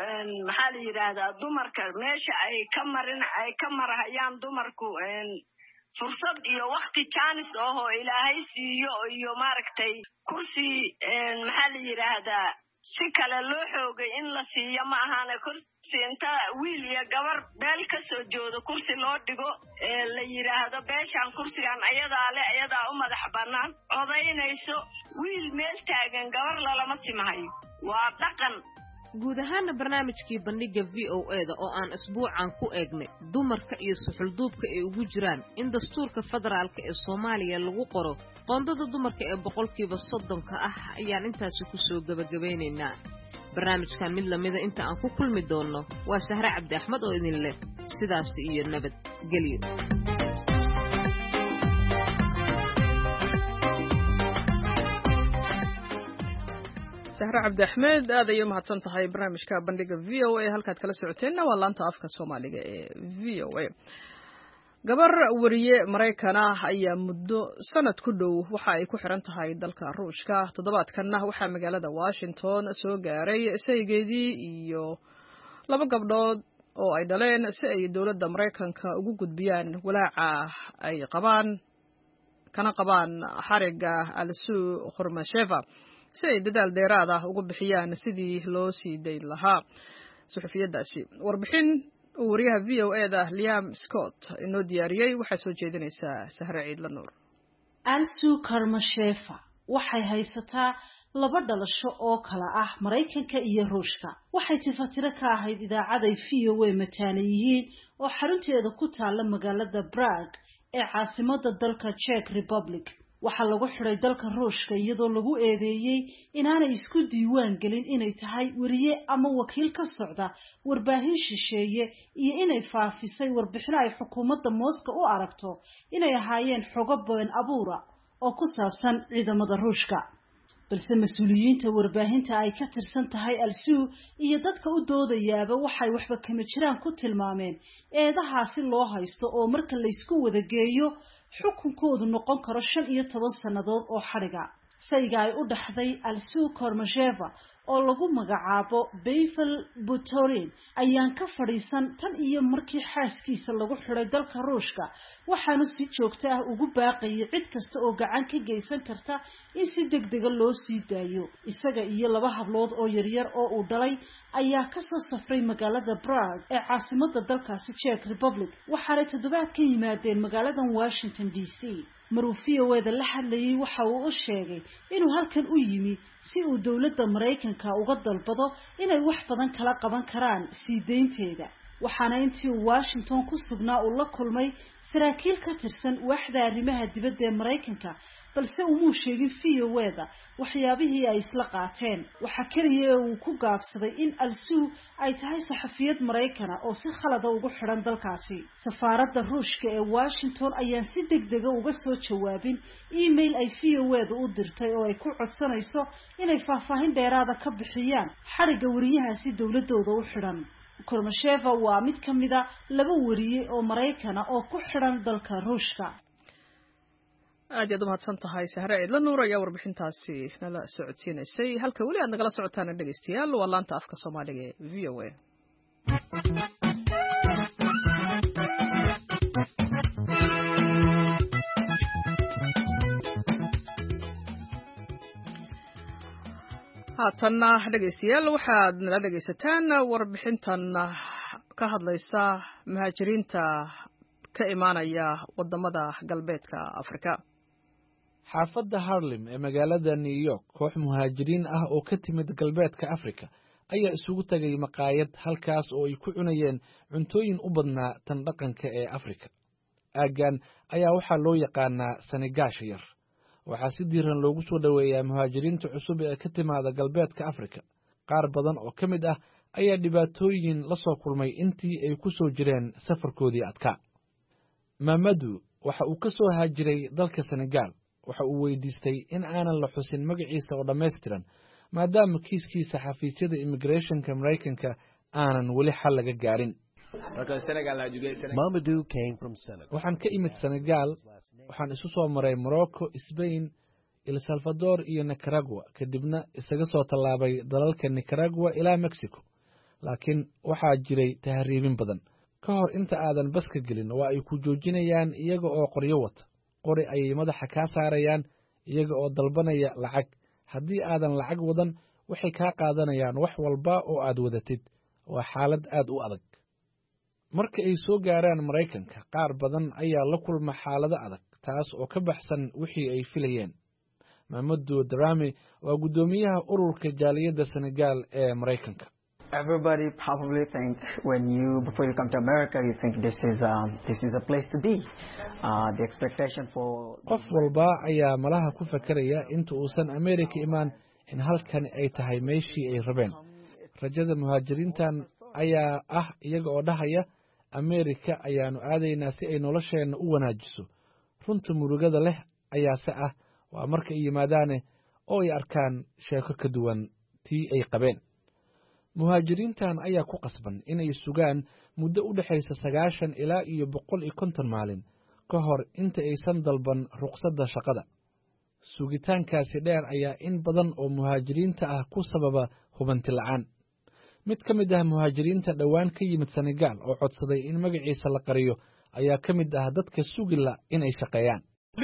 maxaa la yiraahdaa dumarka meesha ay ka marahayaan dumarku fursad iyo waqti chance oo Ilaahay siiyo iyo maaragtay kursi maxaa la yiraahdaa si kale loo xoogay in la siiyo ma ahaana kursi inta wiil iyo gabar beel ka soo joodo kursi loo dhigo la yiraahdo beeshan kursigan ayadaa u madax bannaan codaynayso wiil meel taagan gabar lalama simahayo waa dhaqan guud ahaana barnaamijkii bandhiga VOA-da oo aan isbuucan ku eegnay dumarka iyo suxulduubka ay ugu jiraan in dastuurka federaalka ee Soomaaliya lagu qoro qoondada dumarka ee 30% ah ayaan intaasi ku soo gabagabeynaynaa barnaamijkan mid lamida inta aan ku kulmi doono waa Sahra Cabdi Axmed oo idin leh sidaas iyo nabad geliyo Sahra Cabdi Axmed aad ayay mahadsan tahay barnaamijka bandhiga VOA halkaad kala socoteena waa laanta afka Soomaaliga ee VOA gabar wariye Mareykan ah ayaa muddo sanad ku dhow waxa ay ku xiran tahay dalka Ruushka toddobaadkanna waxa magaalada Washington soo gaaray saygeedii iyo laba gabdhood oo ay dhaleen si ay dawladda Mareykanka ugu gudbiyaan walaaca ay kana qabaan xariga Alsuu Khurmasheva si ay dadaal dheeraad ah ugu bixiyaan sidii loo sii dayn lahaa suxufiyadaasi warbixin uu wariyaha VOA-da Liam Scott inoo diyaariyay waxaa soo jeedinaysaa Sahra Ciidla Nuur Alsuu Khurmasheva waxay haysataa laba dhalasho oo kala ah Mareykanka iyo Ruushka waxay tifatiro ka ahayd idaacaday VOA mataana yihiin oo xarunteeda ku taala magaalada Prague ee caasimadda dalka Czech Republic waxa lagu xiray dalka Ruushka iyadoo lagu eedeeyay inaanay isku diiwaan gelin inay tahay wariye ama wakiil ka socda warbaahin shisheeye iyo inay faafisay warbixin ay xukuumadda Moscow u aragto inay ahaayeen xogo been abuura oo ku saabsan ciidamada Ruushka balse mas'uuliyiinta warbaahinta ay ka tirsan tahay Alsuu iyo dadka u doodayaaba waxay waxba kama jiraan ku tilmaameen eedahaasi loo haysto oo marka la isku wada geeyo xukunkoodu noqon karo 15 sanadood oo xariga sayga ay u dhaxday Alsuu Khurmasheva oo lagu magacaabo Pavel Butorin ayaan ka fadhiisan tan iyo markii xaaskiisa lagu xiray dalka Ruushka waxaanu si joogto ah ugu baaqayay cid kasta oo gacan ka geysan karta in si degdeg ah loo sii daayo isaga iyo 2 hablood oo yaryar oo uu dhalay ayaa ka soo safray magaalada Prague ee caasimadda dalkaasi Czech Republic waxaana toddobaadkan yimaadeen magaalada Washington DC maruufiyeeda la hadlayay waxa uu u sheegay inuu halkan u yimi si uu dawladda Mareykanka uga dalbado inay wax badan kala qaban karaan sii deynteeda waxaana intii Washington ku sugnaa uu la kulmay saraakiil ka tirsan waaxda arrimaha dibadda ee Mareykanka balse uu sheegay fiyeeda waxyaabihii ay isla qaateen waxa kaliya uu ku gaabsaday in Al-Suu ay tahay saxafiyad Mareykan oo si khalad ah ugu xiran dalkaasi safaaradda Ruushka ee Washington ayaan si degdeg ah uga soo jawaabin email ay fiyeeda u dirtay oo ay ku codsanayso inay faahfaahin dheeraad ah ka bixiyaan xariga wariyahaasi dawladooda u xiran Kurmasheva waa mid kamid ah 2 wariye oo Mareykan oo ku xiran dalka Ruushka aad u mahadsan tahay Sahra Ciidla Nuur ayaa warbixintaasi nala socodsiinaysay halka wali aad nagala socotaan dhageystayaal waa laanta afka Soomaaliga ee VOA haatana dhageystayaal waxaad nala dhageysataan warbixintan ka hadlaysa muhaajiriinta ka imaanaya wadamada galbeedka Afrika xaafadda Harlem ee magaalada New York koox muhaajiriin ah oo ka timid galbeedka Afrika ayaa isugu tagay maqaayad halkaas oo ay ku cunayeen cuntooyin u badnaa tan dhaqanka ee Afrika aagan ayaa waxaa loo yaqaanaa Senegash yar waxaa si diiran loogu soo dhaweeyaa muhaajiriinta cusub ee ka timaada galbeedka Afrika qaar badan oo ka mid ah ayaa dhibaatooyin la soo kulmay intii ay ku soo jireen safarkoodii adkaa Mamadou waxa uu ka soo haajiray dalka Senegal waxa uu weydiistay in aanan la xusin magaciisa oo dhameystiran maadaama kiiskiisa xafiisyada immigrationka Mareykanka aanan weli xal laga gaarin Mamadou came from Senegal. waxaan ka imid Senegal waxaan isu soo maray Morocco, Spain, El Salvador iyo Nicaragua kadibna isaga soo tallaabay dalalka Nicaragua ilaa Mexico laakiin waxaa jiray tahriibin badan ka hor inta aadan baska gelin waa ay ku joojinayaan iyaga oo qoryo wata qori ayay madaxa ka saarayaan iyaga oo dalbanaya lacag haddii aadan lacag wadan waxay ka qaadanayaan wax walba oo aad wadatid waa xaalad aad u adag marka ay soo gaaraan Mareykanka qaar badan ayaa la kulma xaalado adag taas oo ka baxsan wixii ay filayeen Mamadou Darame waa gudoomiyaha ururka jaaliyadda Senegal ee Mareykanka Everybody probably think before you come to America, you think this is a place to be. The expectation for qof walba ayaa malaha ku fakaraya inta uusan America imaan in halkan ay tahay meeshii ay rabeen rajada muhaajiriintan ayaa ah iyaga oo dhahaya America ayaanu aadaynaa si ay nolosheena u wanaajiso runta murugada leh ayaase ah waa marka ay yimaadaan oo ay arkaan sheeko ka duwan tii ay qabeen muhaajiriintan ayaa ku qasban inay sugaan muddo u dhaxaysa 90 ilaa 150 maalin ka hor inta aysan dalban ruqsadda shaqada sugitaankaasi dheer ayaa in badan oo muhaajiriinta ah ku sababa hubanti la'aan mid ka mid ah muhaajiriinta dhawaan ka yimid Senegal oo codsaday in magaciisa la qariyo ayaa ka mid ah dadka sugila inay shaqeeyaan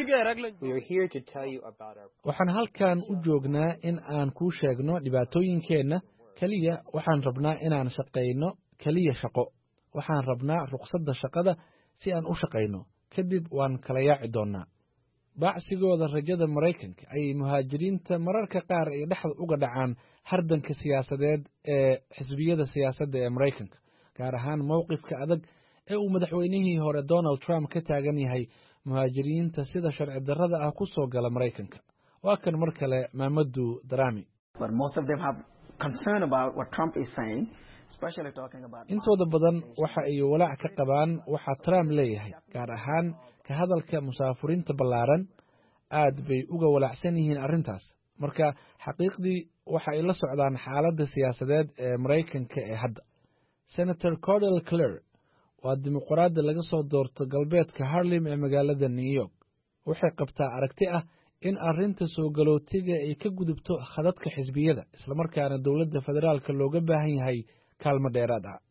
waxaan halkan u joognaa in aan ku sheegno dhibaatooyinkeena kaliya waxaan rabnaa inaan shaqeyno kaliya shaqo waxaan rabnaa ruqsadda shaqada si aan u shaqeyno kadib waan kala yaaci doonaa bacsigooda rajada Mareykanka ay muhaajiriinta mararka qaar ay dhaxal uga dhacaan hardanka siyaasadeed ee xisbiyada siyaasadda ee Mareykanka gaar ahaan mowqifka adag ee uu madaxweynihii hore Donald Trump ka taagan yahay muhaajiriinta sida sharci darrada ah ku soo gala Mareykanka waa kan mar kale Mamadou Darame but most of them have concern about what Trump is saying, especially talking about intooda badan waxa ay walaac ka qabaan waxa Trump leeyahay gaar ahaan ka hadalka musaafiriinta ballaaran aad bay uga walaacsan yihiin arrintaas marka xaqiiqdii waxa ay la socdaan xaaladda siyaasadeed ee Mareykanka ee hadda Senator Cordell Clare waa dimuqraadi laga soo doorto galbeedka Harlem ee magaalada New York waxay qabtaa aragti ah in arrinta soo galootiga ay ka gudubto khadadka xisbiyada islamarkaana dowladda federaalka looga baahan yahay kaalmo dheeraad ah.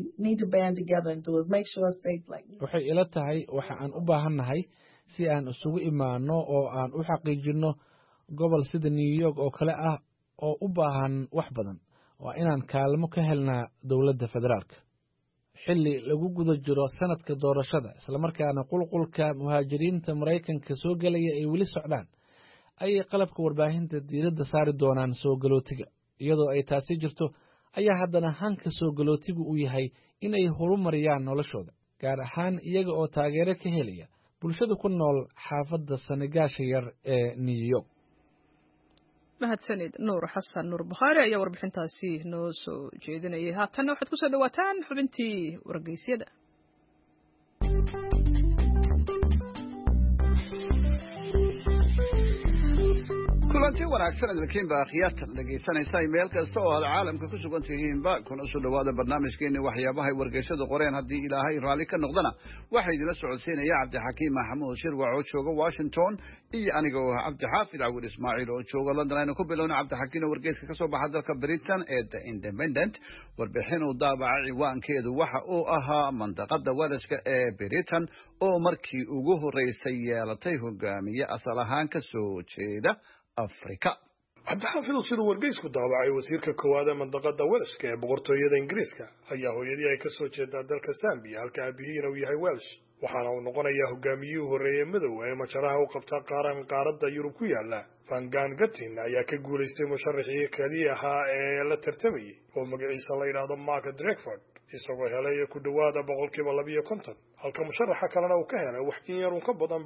waxay ila tahay waxa aan u baahannahay si aan isugu imaano oo aan u xaqiijinno gobol sida New York oo kale ah oo u baahan wax badan waa inaan kaalmo ka helnaa dowladda federaalka xilli lagu guda jiro sanadka doorashada islamarkaana qulqulka muhaajiriinta Mareykanka soo galaya ay weli socdaan ayay qalabka warbaahinta diiradda saari doonaan soo galootiga iyadoo ay taasi jirto ayaa haddana hanka soo galootigu u yahay inay horumariyaan noloshooda gaar ahaan iyaga oo taageero ka helaya bulshada ku nool xaafadda Sanigaasha yar ee New York. mahadsanid nuur xasan nuur Bukhari ayaa warbixintaasi noo soo jeedinayay. Haatanna waxaad ku soo dhawaataan xubintii wargeysyada. kulanti wanaagsan idinkiin baa khiyaartan dhegaysanaysaa meel kasta oo aad caalamka ku sugan tihiinba kuna soo dhawaada barnaamijkeeni waxyaabaha wargeysyadu qoreen haddii ilaahay raalli ka noqdana waxaa idinla socodsiinaya cabdixakiim maxamuud shirwac oo jooga Washington iyo aniga oo cabdixaafid cawil ismaaciil oo jooga London. aynu ku bilowna cabdixakiim oo wargeyska ka soo baxa dalka Britain ee The Independent warbixin uu daabacay ciwaankeedu waxa uu ahaa mandaqada Welshka ee Britain oo markii ugu horeysay yeelatay hogaamiye asal ahaan ka soo jeeda Afrika. cabdixaafid sidoo wargeysku daabacay wasiirka koowaad ee mandaqada Welshka ee boqortooyada Ingiriiska ayaa hooyadii ay ka soo jeedaa dalka Zambia halka aabihiina uu yahay Welsh waxaana uu noqonayaa hogaamiyihii horeeyay madow ee majaraha u qabta qaaradda Yurub ku yaala. Van Gaangatin ayaa ka guuleystay musharaxii kaliya ahaa ee la tartamayay oo magaciisa la yiraahdo Mark Drakeford isagoo helay ku dhawaada 250 halka musharaxa kalena uu ka helay wax in yar ka badan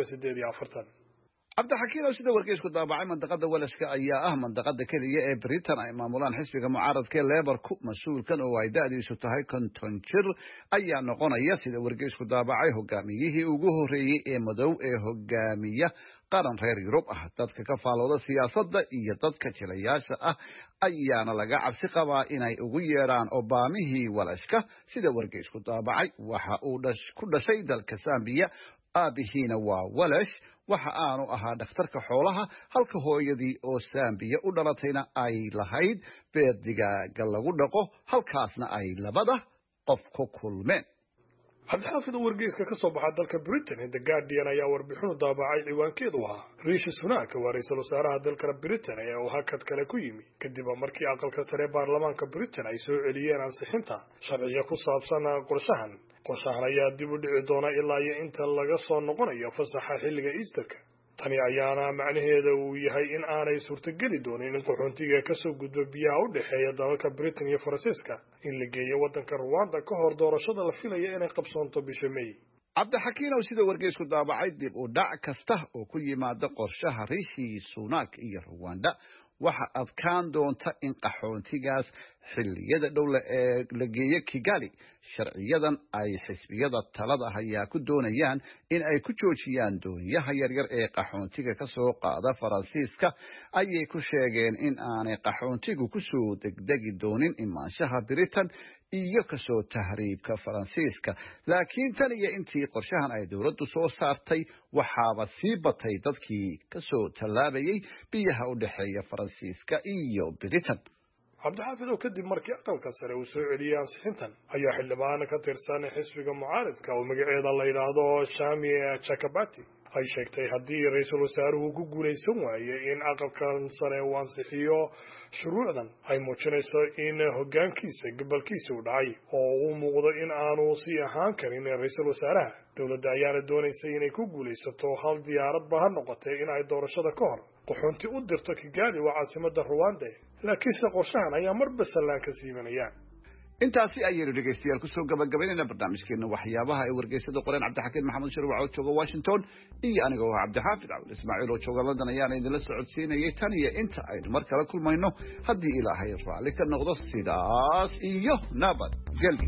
48. cabdixakiim oo sida wargeysku daabacay mandaqada Welshka ayaa ah mandaqada kaliya ee Britain ay maamulaan xisbiga mucaaradka Labour-ku mas'uulkan oo ay da'diisu tahay 50 jir ayaa noqonaya sida wargeysku daabacay hogaamiyihii ugu horeeyay ee madow ee hogaamiya qaran reer Yurub ah. dadka ka faalooda siyaasadda iyo dadka jilayaasha ah ayaana laga cabsi qabaa inay ugu yeeraan Obaamihii Welshka sida wargeysku daabacay waxa uu ku dhashay dalka Zambia aabihiina waa Welsh waxa aanu ahaa dhakhtarka xoolaha halka hooyadii oo Zambia u dhalatayna ay lahayd beer digaaga lagu dhaqo halkaasna ay labada qof ku kulmeen. cabdixaafid wargeyska ka soo baxa dalka Britain The Guardian ayaa warbixin u daabacay ciwaankeedu ahaa Rishi Sunak waa ra'iisul wasaaraha dalka Britain ee uu hakad kale ku yimi kadib markii aqalka sare baarlamaanka Britain ay soo celiyeen ansixinta sharciga ku saabsan qorshahan ayaa dib u dhici doona ilaa iyo inta laga soo noqonayo fasaxa xilliga Easter-ka. tani ayaana macnaheedu uu yahay in aanay suurtageli doonin in qaxoontiga ka soo gudbo biyaha u dhaxeeya dalalka Britain iyo Faransiiska in la geeyo waddanka Rwanda ka hor doorashada la filayo inay qabsoonto bisha May. cabdixakiim oo sida wargeysku daabacay dib u dhac kasta oo ku yimaada qorshaha Rishi Sunak iyo Rwanda waxa adkaan doonta in qaxoontigaas xilliyada dhow la geeyo Kigali. sharciyadan ay xisbiyada talada hayaa ku doonayaan in ay ku joojiyaan doonyaha yaryar ee qaxoontiga ka soo qaada Faransiiska ayay ku sheegeen in aanay qaxoontigu ku soo degdegi doonin imaanshaha Britain iyo ka soo tahriibka Faransiiska. laakiin tan iyo intii qorshahan ay dawladdu soo saartay waxaaba sii batay dadkii ka soo talaabayay biyaha u dhaxeeya Faransiiska iyo Britain. cabdixaafid oo kadib markii aqalka sare uu soo celiyay ansixintan ayaa xildhibaan ka tirsan xisbiga mucaaradka oo magaceeda la yiraahdo Shami Chakabati ay sheegtay haddii ra'iisul wasaaruhu ku guuleysan waayo in aqalkan sare uu ansixiyo shuruucdan ay muujinayso in hoggaankiisa gobolkiisa u dhacay oo uu muuqdo in aanu sii ahaan karin ra'iisul wasaaraha. dowladda ayaana doonaysay inay ku guuleysato hal diyaarad ba ha noqotay in ay doorashada ka hor qaxoonti u dirto Kigali waa caasimadda Rwanda laakiinse qorshahan ayaa marba sallaan ka siimanayaan. intaasi ayaynu dhegeystayaal ku soo gabagabaynayna barnaamijkeena waxyaabaha ay wargeysada qoreen cabdixakiim maxamuud shirwac oo jooga Washington iyo aniga oo cabdixaafid cawil ismaaciil oo jooga London ayaan idinla socodsiinayay tan iyo inta aynu mar kale kulmayno haddii ilaahay raalli ka noqdo sidaas iyo nabad gelyo.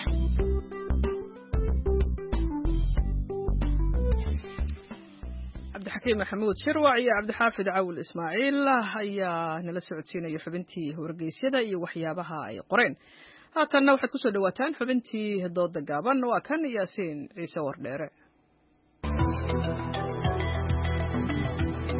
cabdixakiim maxamuud shirwac iyo cabdixaafid cawil ismaaciil ayaa nala socodsiinaya xubintii wargeysyada iyo waxyaabaha ay qoreen. haatanna waxaad ku soo dhawaataan xubintii dooda gaaban waa kan Yaasiin Ciise Wardheere.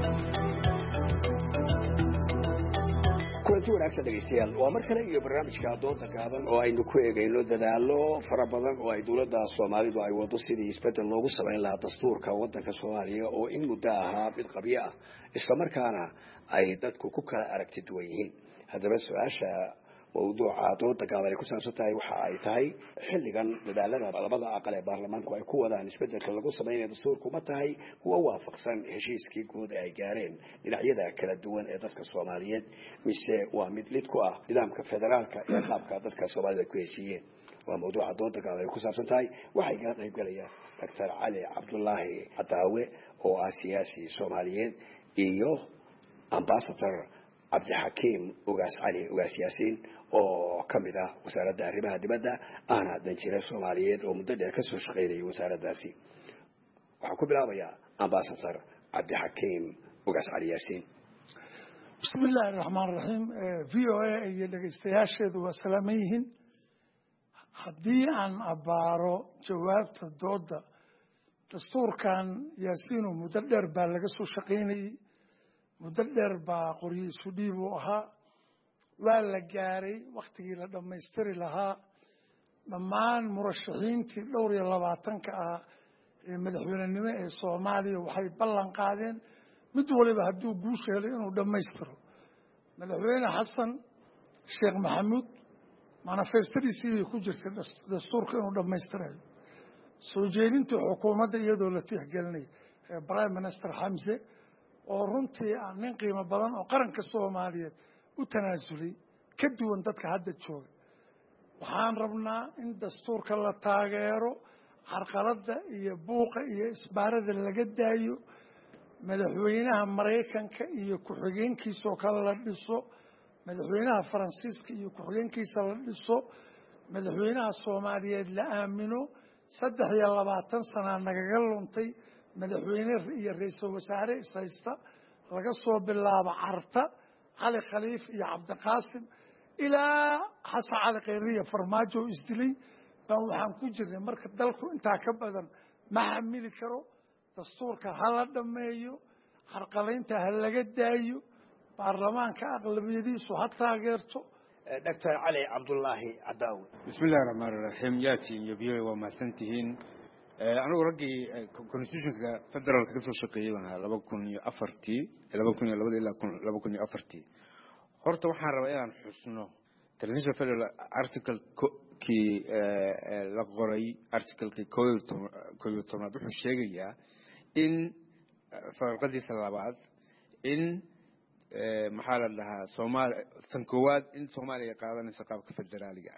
kulanti wanaagsan dhegaystayaal waa mar kale iyo barnaamijka dooda gaaban oo aynu ku eegayno dadaalo fara badan oo ay dowladda Soomaalidu ay wado sidii isbedel loogu sameyn lahaa dastuurka waddanka Soomaaliya oo in muddo ahaa mid qabyo ah isla markaana ay dadku ku kala aragti duwan yihiin haddaba su'aasha mawduuca dooda gaaban ku saabsan tahay waxa ay tahay xilligan dadaalada labada aqal ee baarlamaanku ay ku wadaan isbedelka lagu sameeyo dastuurku ma tahay kuwa waafaqsan heshiiskii guud ee ay gaareen dhinacyada kala duwan ee dadka Soomaaliyeed mise waa mid lid ku ah nidaamka federaalka ee qaabka dadka Soomaalida ku heshiiyeen waa mawduuca dooda gaaban ku saabsan tahay waxay ka qayb galayaan Dr. Ali Abdullahi Ataawe oo ah siyaasi Soomaaliyeed iyo Ambassador Abdixakiim Ugaas Ali Ugaas Yaasiin oo kamid ah wasaaradda arrimaha dibadda ana danjire Soomaaliyeed oo muddo dheer ka soo shaqeynayay wasaaraddaasi waxaan ku bilaabayaa Ambassador Abdixakiim Ugaas Ali Yaasiin bismillaahi raxmaani raxiim VOA iyo dhegeystayaasheedu waa salaaman yihiin haddii aan abaaro jawaabta dooda dastuurkan Yaasiinu muddo dheer baa laga soo shaqeynayay muddo dheer baa qoryo isu dhiib u ahaa waa la gaaray waqtigii la dhammaystiri lahaa dhammaan murashaxiintii 22 ah ee madaxweynenimo ee Soomaaliya waxay ballan qaadeen mid waliba hadduu guusha helay inuu dhammaystiro madaxweyne xasan sheekh maxamuud manifestadiisii ku jirtay dastuurka inuu dhammaystirayo soo jeedintii xukuumadda iyadoo la tixgelinay prime minister Xamse oo runtii nin qiimo badan oo qaranka Soomaaliyeed u tanaasulay ka duwan dadka hadda jooga waxaan rabnaa in dastuurka la taageero carqaladda iyo buuqa iyo isbaarada laga daayo madaxweynaha Mareykanka iyo ku-xigeenkiisa oo kale la dhiso madaxweynaha Faransiiska iyo ku-xigeenkiisa la dhiso madaxweynaha Soomaaliyeed la aamino 23 sano nagaga luntay madaxweyne iyo ra'iisul wasaare isaysta laga soo bilaabo Carta علي خليف يا عبد القاسم إلى حسن علي قيرية فرماجو إسدلي بوحان كجري مركز دلكو انتا كبدا ما حميلي كرو دستور كهلا دميو حرقلين تهلا قدايو برلمان كأغلبية حتى غيرتو دكتور علي عبد الله عداوي بسم الله الرحمن الرحيم ياتي يبيعي وما تنتهين أنا أرجع constitution federal كسر شقية أنا لبكون يأفرتي لبكون يأفرتي هرت وحنا رأينا حسنه transition federal article كي لغري article كي كويتون بحث الشيء إن فرقدي سلابات إن محل لها سومال تنكواد إن سوماليا قادنا سقاف فدرالية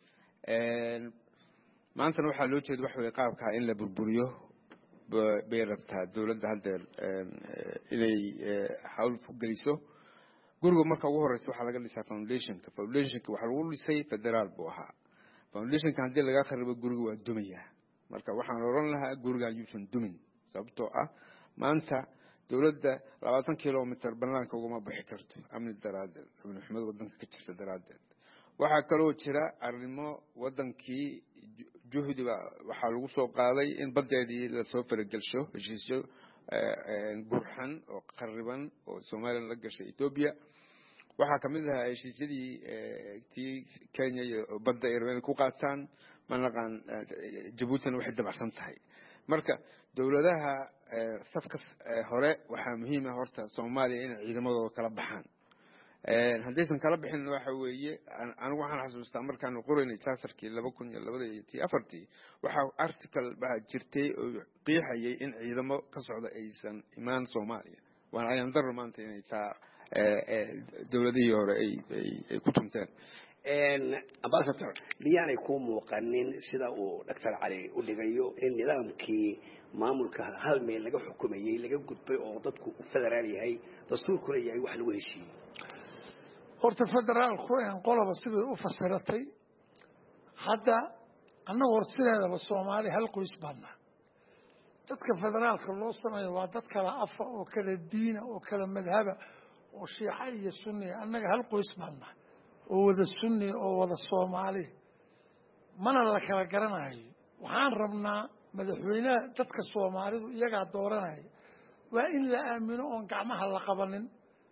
maanta waxa loo jeedo wax way qaabka in la burburiyo beerta dawladda hadda inay hawl geliso guriga marka ugu horeysa waxa laga dhisay foundationka waxa lagu dhisay federal buu ahaa foundationka hadii laga kharibo guriga waa dumaya marka waxaan oran lahaa guriga yuusan dumin sababtoo ah maanta dawladda 20 kilomitir banaanka uga ma bixi karto amni daraadeed amni xumed wadanka ka jirta daraadeed waxa kale oo jira arrimo wadankii juhdi waxa lagu soo qaaday in badeedii la soo faragalsho heshiisyo gurxan oo qariban oo Soomaaliya la gashay Ethiopia waxa kamid ah heshiisyadii Kenya iyo badda Ireland ku qaataan manaqan Djibouti waxay dabacsan tahay marka dawladaha safka hore waxa muhiim ah horta Soomaaliya in ciidamadooda kala baxaan haddaysan kala bixin waxa weeye anigu waxaan xasuustaa markaan qoraynay charterkii 2024 waxa article baa jirtay oo qiixayay in ciidamo ka socda aysan imaan Soomaaliya waan ayaan dar maanta inay taa dawladihii hore ay ku tunteen ambassador liyaanay ku muuqanin sida uu Dr. Ali u dhigayo in nidaamkii maamulka hal meel laga xukumayay laga gudbay oo dadku u federaal yahay dastuurkuna yahay wax lagu heshiiyay horta federaalku in qoloba sidii u fasiratay hadda annagu hortideedaba Soomaali hal qoys baana dadka federaalka loo sameeyo waa dad kala afa oo kala diina oo kala madhaba oo shiica iyo sunni annaga hal qoys baana oo wada sunni oo wada Soomaali mana la kala garanayo waxaan rabnaa madaxweynaha dadka Soomaalidu iyaga dooranaya waa in la aamino oo gacmaha la qabanin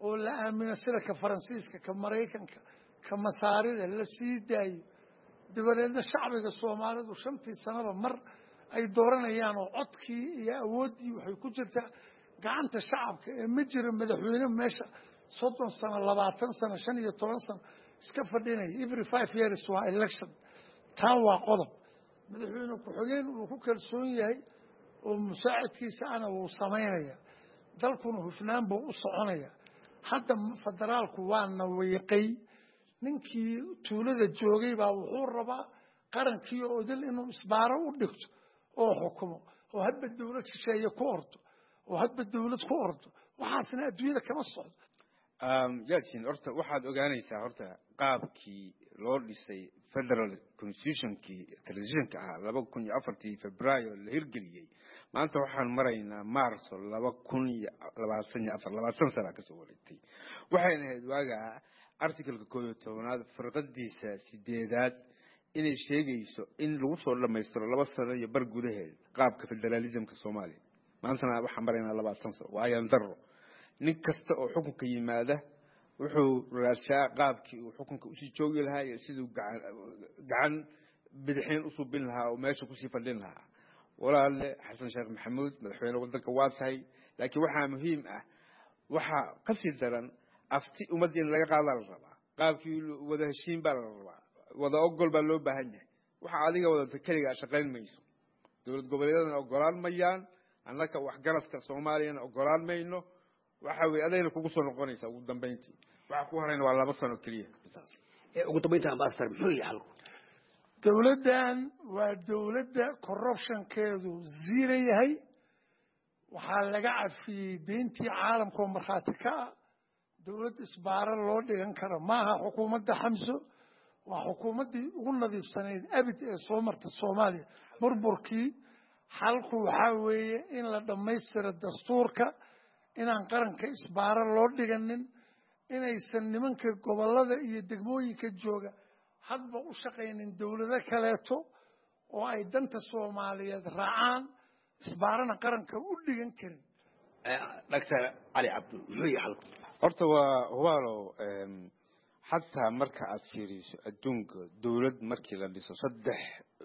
oo la aamino sida ka faransiiska ka maraykanka ka masaarida la sii daayo dabadeedna shacbiga soomaalidu 5 sanaba mar ay dooranayaan oo codkii iyo awooddii waxay ku jirtaa gacanta shacabka ee ma jira madaxweyne meesha 30 sano 20 sano 15 sano iska fadhinaya every 5 years waa election taan waa qodob madaxweyne ku-xigeen uu ku kalsoon yahay oo musaacadkiisa ana uu samaynaya dalkuna hufnaan buu u soconaya hadda federaalku waa nawiiqay ninkii tuulada joogay baa wuxuu rabaa qarankii oo dil inuu isbaaro u dhigto oo xukumo oo hadba dawlad shisheeye ku ordo oo hadba dawlad ku ordo waxaasna adduunyada kama socdo yaasin horta waxaad ogaanaysaa horta qaabkii loo dhisay federal constitutionkii transitionka ahaa 2004 Febraayo la hirgeliyey maanta waxaan maraynaa Maarso 2024 sano ka soo wareegtay waxayna ahayd waagaa article 11 farqadiisa 8 inay sheegayso in lagu soo dhameystiro 2 sano iyo bar gudaheed qaabka federalismka Soomaaliya maantana waxaan maraynaa 20 sano waayaan daro nin kasta oo xukunka yimaada wuxuu raashaa qaabkii uu xukunka u sii joogi lahaa iyo sidoo gacan bidixin u subin lahaa oo meesha ku sii fadhin lahaa walaale Xasan Sheekh Maxamuud madaxweyne wadanka waa tahay laakiin waxa muhiim ah waxa ka sii daran afti ummadeen laga qaadan rabaa qaabkii wada heshiin baa la rabaa wada ogol baa loo baahan yahay waxa adiga wada kaliya shaqayn mayso dawlad goboleedyada ogolaan mayaan annaka wax garadka Soomaaliya ogolaan mayno waxa way adayna kugu soo noqonaysa ugu dambeyntii waxa ku horeyna waa 2 sano kaliya ugu dambeyntii ambassador muxuu yahay dawladdan waa dawladda corruptionkeedu zero yahay waxaa laga cafiyey deyntii caalamka oo markhaati ka ah dawlad isbaaro loo dhigan karo maaha xukuumadda xamso waa xukuumaddii ugu nadiifsanayd abid ee soo marta Soomaaliya burburkii xalku waxaa weeye in la dhammaystiro dastuurka inaan qaranka isbaaro loo dhiganin inaysan nimanka gobollada iyo degmooyinka jooga hadba u shaqaynin dawlado kaleeto oo ay danta Soomaaliyeed raacaan isbaarana qaranka u dhigan karin Dr. Ali Abdul muxuu yahay horta waa hubaalo hatta marka aad fiiriso adduunka dawlad markii la dhiso 3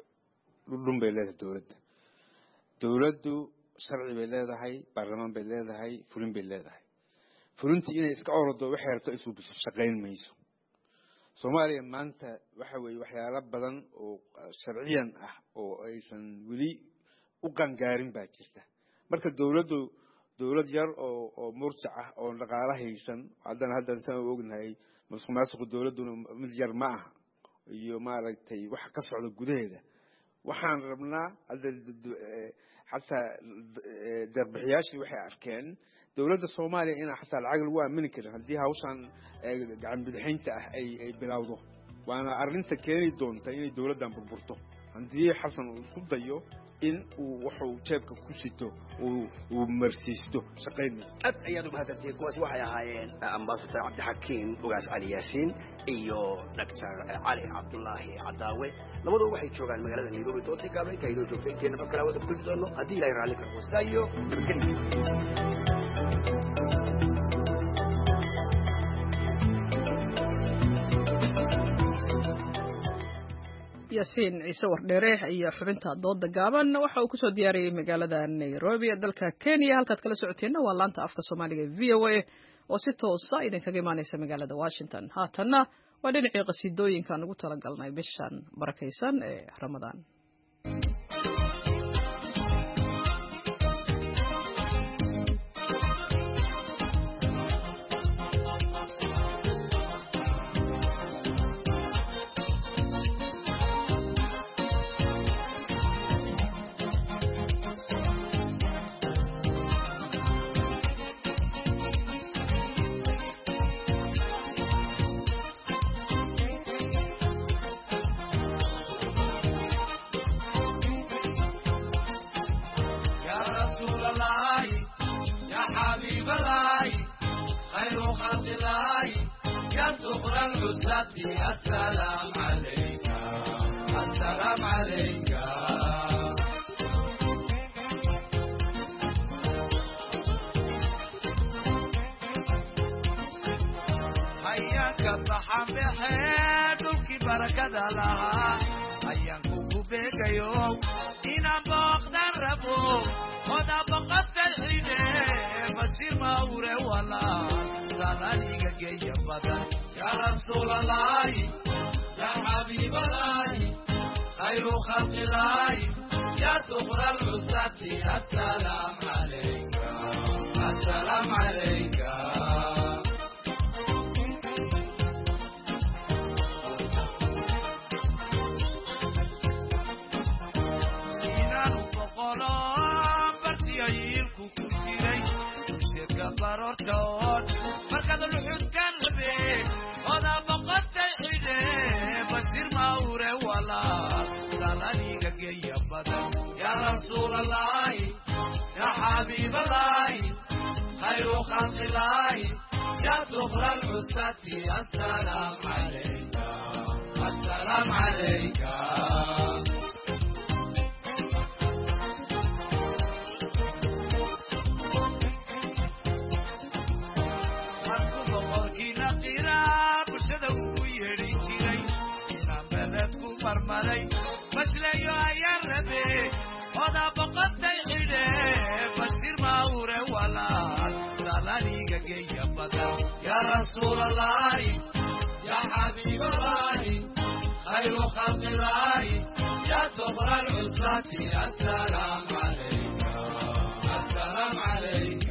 dhulun bay leedahay dawladdu sharci bay leedahay baarlamaan bay leedahay fulin bay leedahay fulintii inay iska ordo waxay rabto isu biso shaqayn mayso Soomaaliya maanta waxa weey waxyaalo badan oo sharciyan ah oo aysan wali u qangaarin baa jirta marka dawlad yar oo murtac ah oo dhaqaale haysan haddan saan ognahay mas'uuliyadda dawladdu mid yar ma aha iyo maaragtay wax ka socda gudaheeda waxaan rabnaa حتى دربحياشي waxay arkeen dawladda Soomaaliya in xataa lacag lagu aamini karin hadii hawshan gacan bidixinta ah ay bilowdo waana arinta keenay doonta in dawladdan burburto hadii Xasan uu isku dayo in uu wuxuu jeebka ku sito uu marsiisto shaqeynay ad ayadu mahadsantahay kuwaas waxay ahaayeen ambassador Cabdixakiin Ugaas Ali Yaasiin iyo Dr. Ali Abdullahi Cadaawe labadoodu waxay joogaan magaalada Nairobi doontii gaabay taaydo joogtay inteena markale wada ku doono hadii ilaahay raali ka hoostayo yaasiin ciise wardheere iyo xubinta dooda gaaban waxa uu kusoo diyaariyey magaalada Nairobi ee dalka Kenya halkaad kala socoteena waa laanta afka Soomaaliga VOA oo si toos ah idinkaga imaanaysa magaalada Washington haatanna waa dhinacii qasiidooyinka ugu talagalnay bishan barakaysan ee Ramadaan السلام عليك السلام عليك kabaxan bexee dhulkii barakada lahaa ayaan kugu beegayo inaan booqdan rabo oda boqotay xidhe bashir mawre walaal salaniga geeya badan yaa rasuulalaahi yaa xabiibalaahi khayru khalqilaahi yaa tuqra lcusati assalaam calayka السلام عليك إنان بقولان برتيايلكو كجيري شركة برورتون مركز الوحود كان ربي وذا بقتي حيدي بشير ماوري ولا سالاني قاقيا بدن يا رسول الله يا حبيب الله خير خلق الله يا طهر العساة السلام عليك السلام عليك أركب غرقنا قراب شدو يري جيري إنا بلدكو مرمري مسليو يا ربي وذا بقتي حيدي بشير ماوري ولا سالانيغا جيا بدر يا رسول الله يا حبيب الله خير خلق الله يا طهر العساة السلام عليك السلام عليك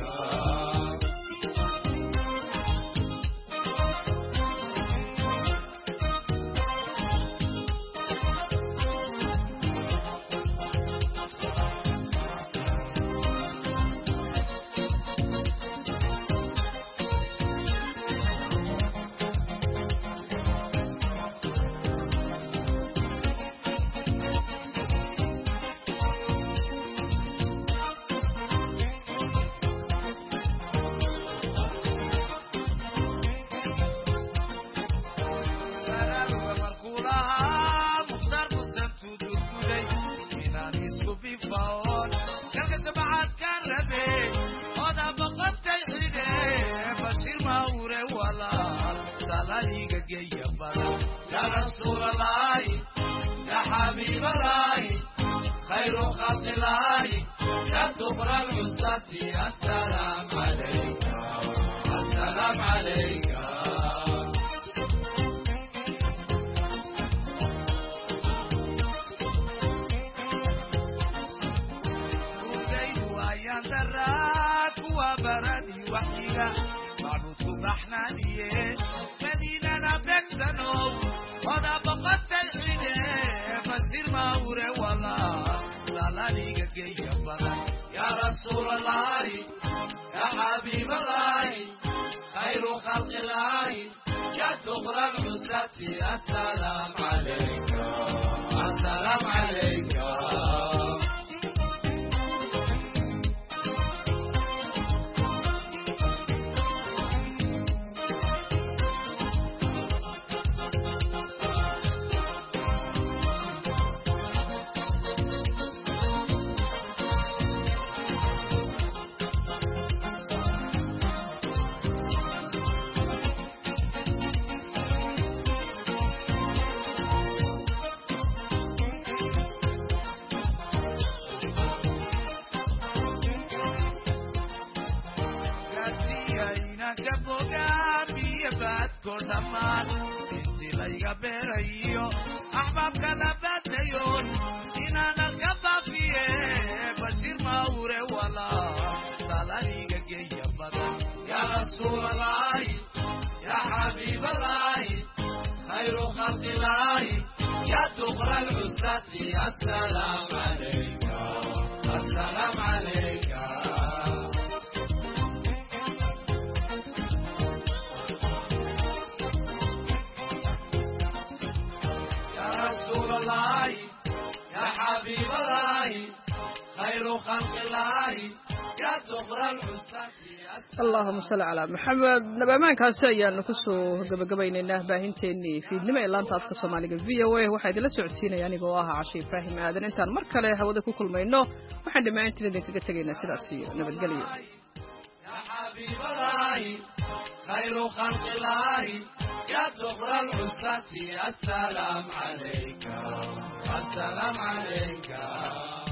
يا رسول الله يا حبيب الله خير خلق الله يا طهر العساة السلام عليك السلام عليك دراك وبردي وحيدا معبود بحنانية مدينة نبك سنو وذا بقت تلحيني بسير ماوري والله سالاني قيا بدن يا رسول الله يا حبيب الله خير خلق الله يا طهر العساة السلام عليك السلام عليك أحباب كلابتيون إن أنا الكبافية بشير ماوري ولا سالاني قاقيا بدن يا رسول الله يا حبيب الله خير خلق الله يا طهر العساة السلام عليك السلام عليك يا حبيب الله خير خلق الله يا طهر العساة اللهم صل على محمد nabamaankaasi ayaanu ku soo gabagabaynaynaa baahinteennii fiidnimo ee laanta afka soomaaliga v o a waxaa idinla socodsiinaya aniga oo ah Cashe Ibraahim Aadan intaan mar kale hawada ku kulmayno waxaan dhammaantiin idinkaga tegaynaa sidaas iyo nabadgelyo يا حبيب الله خير خلق الله يا صغر العزة السلام عليك السلام عليك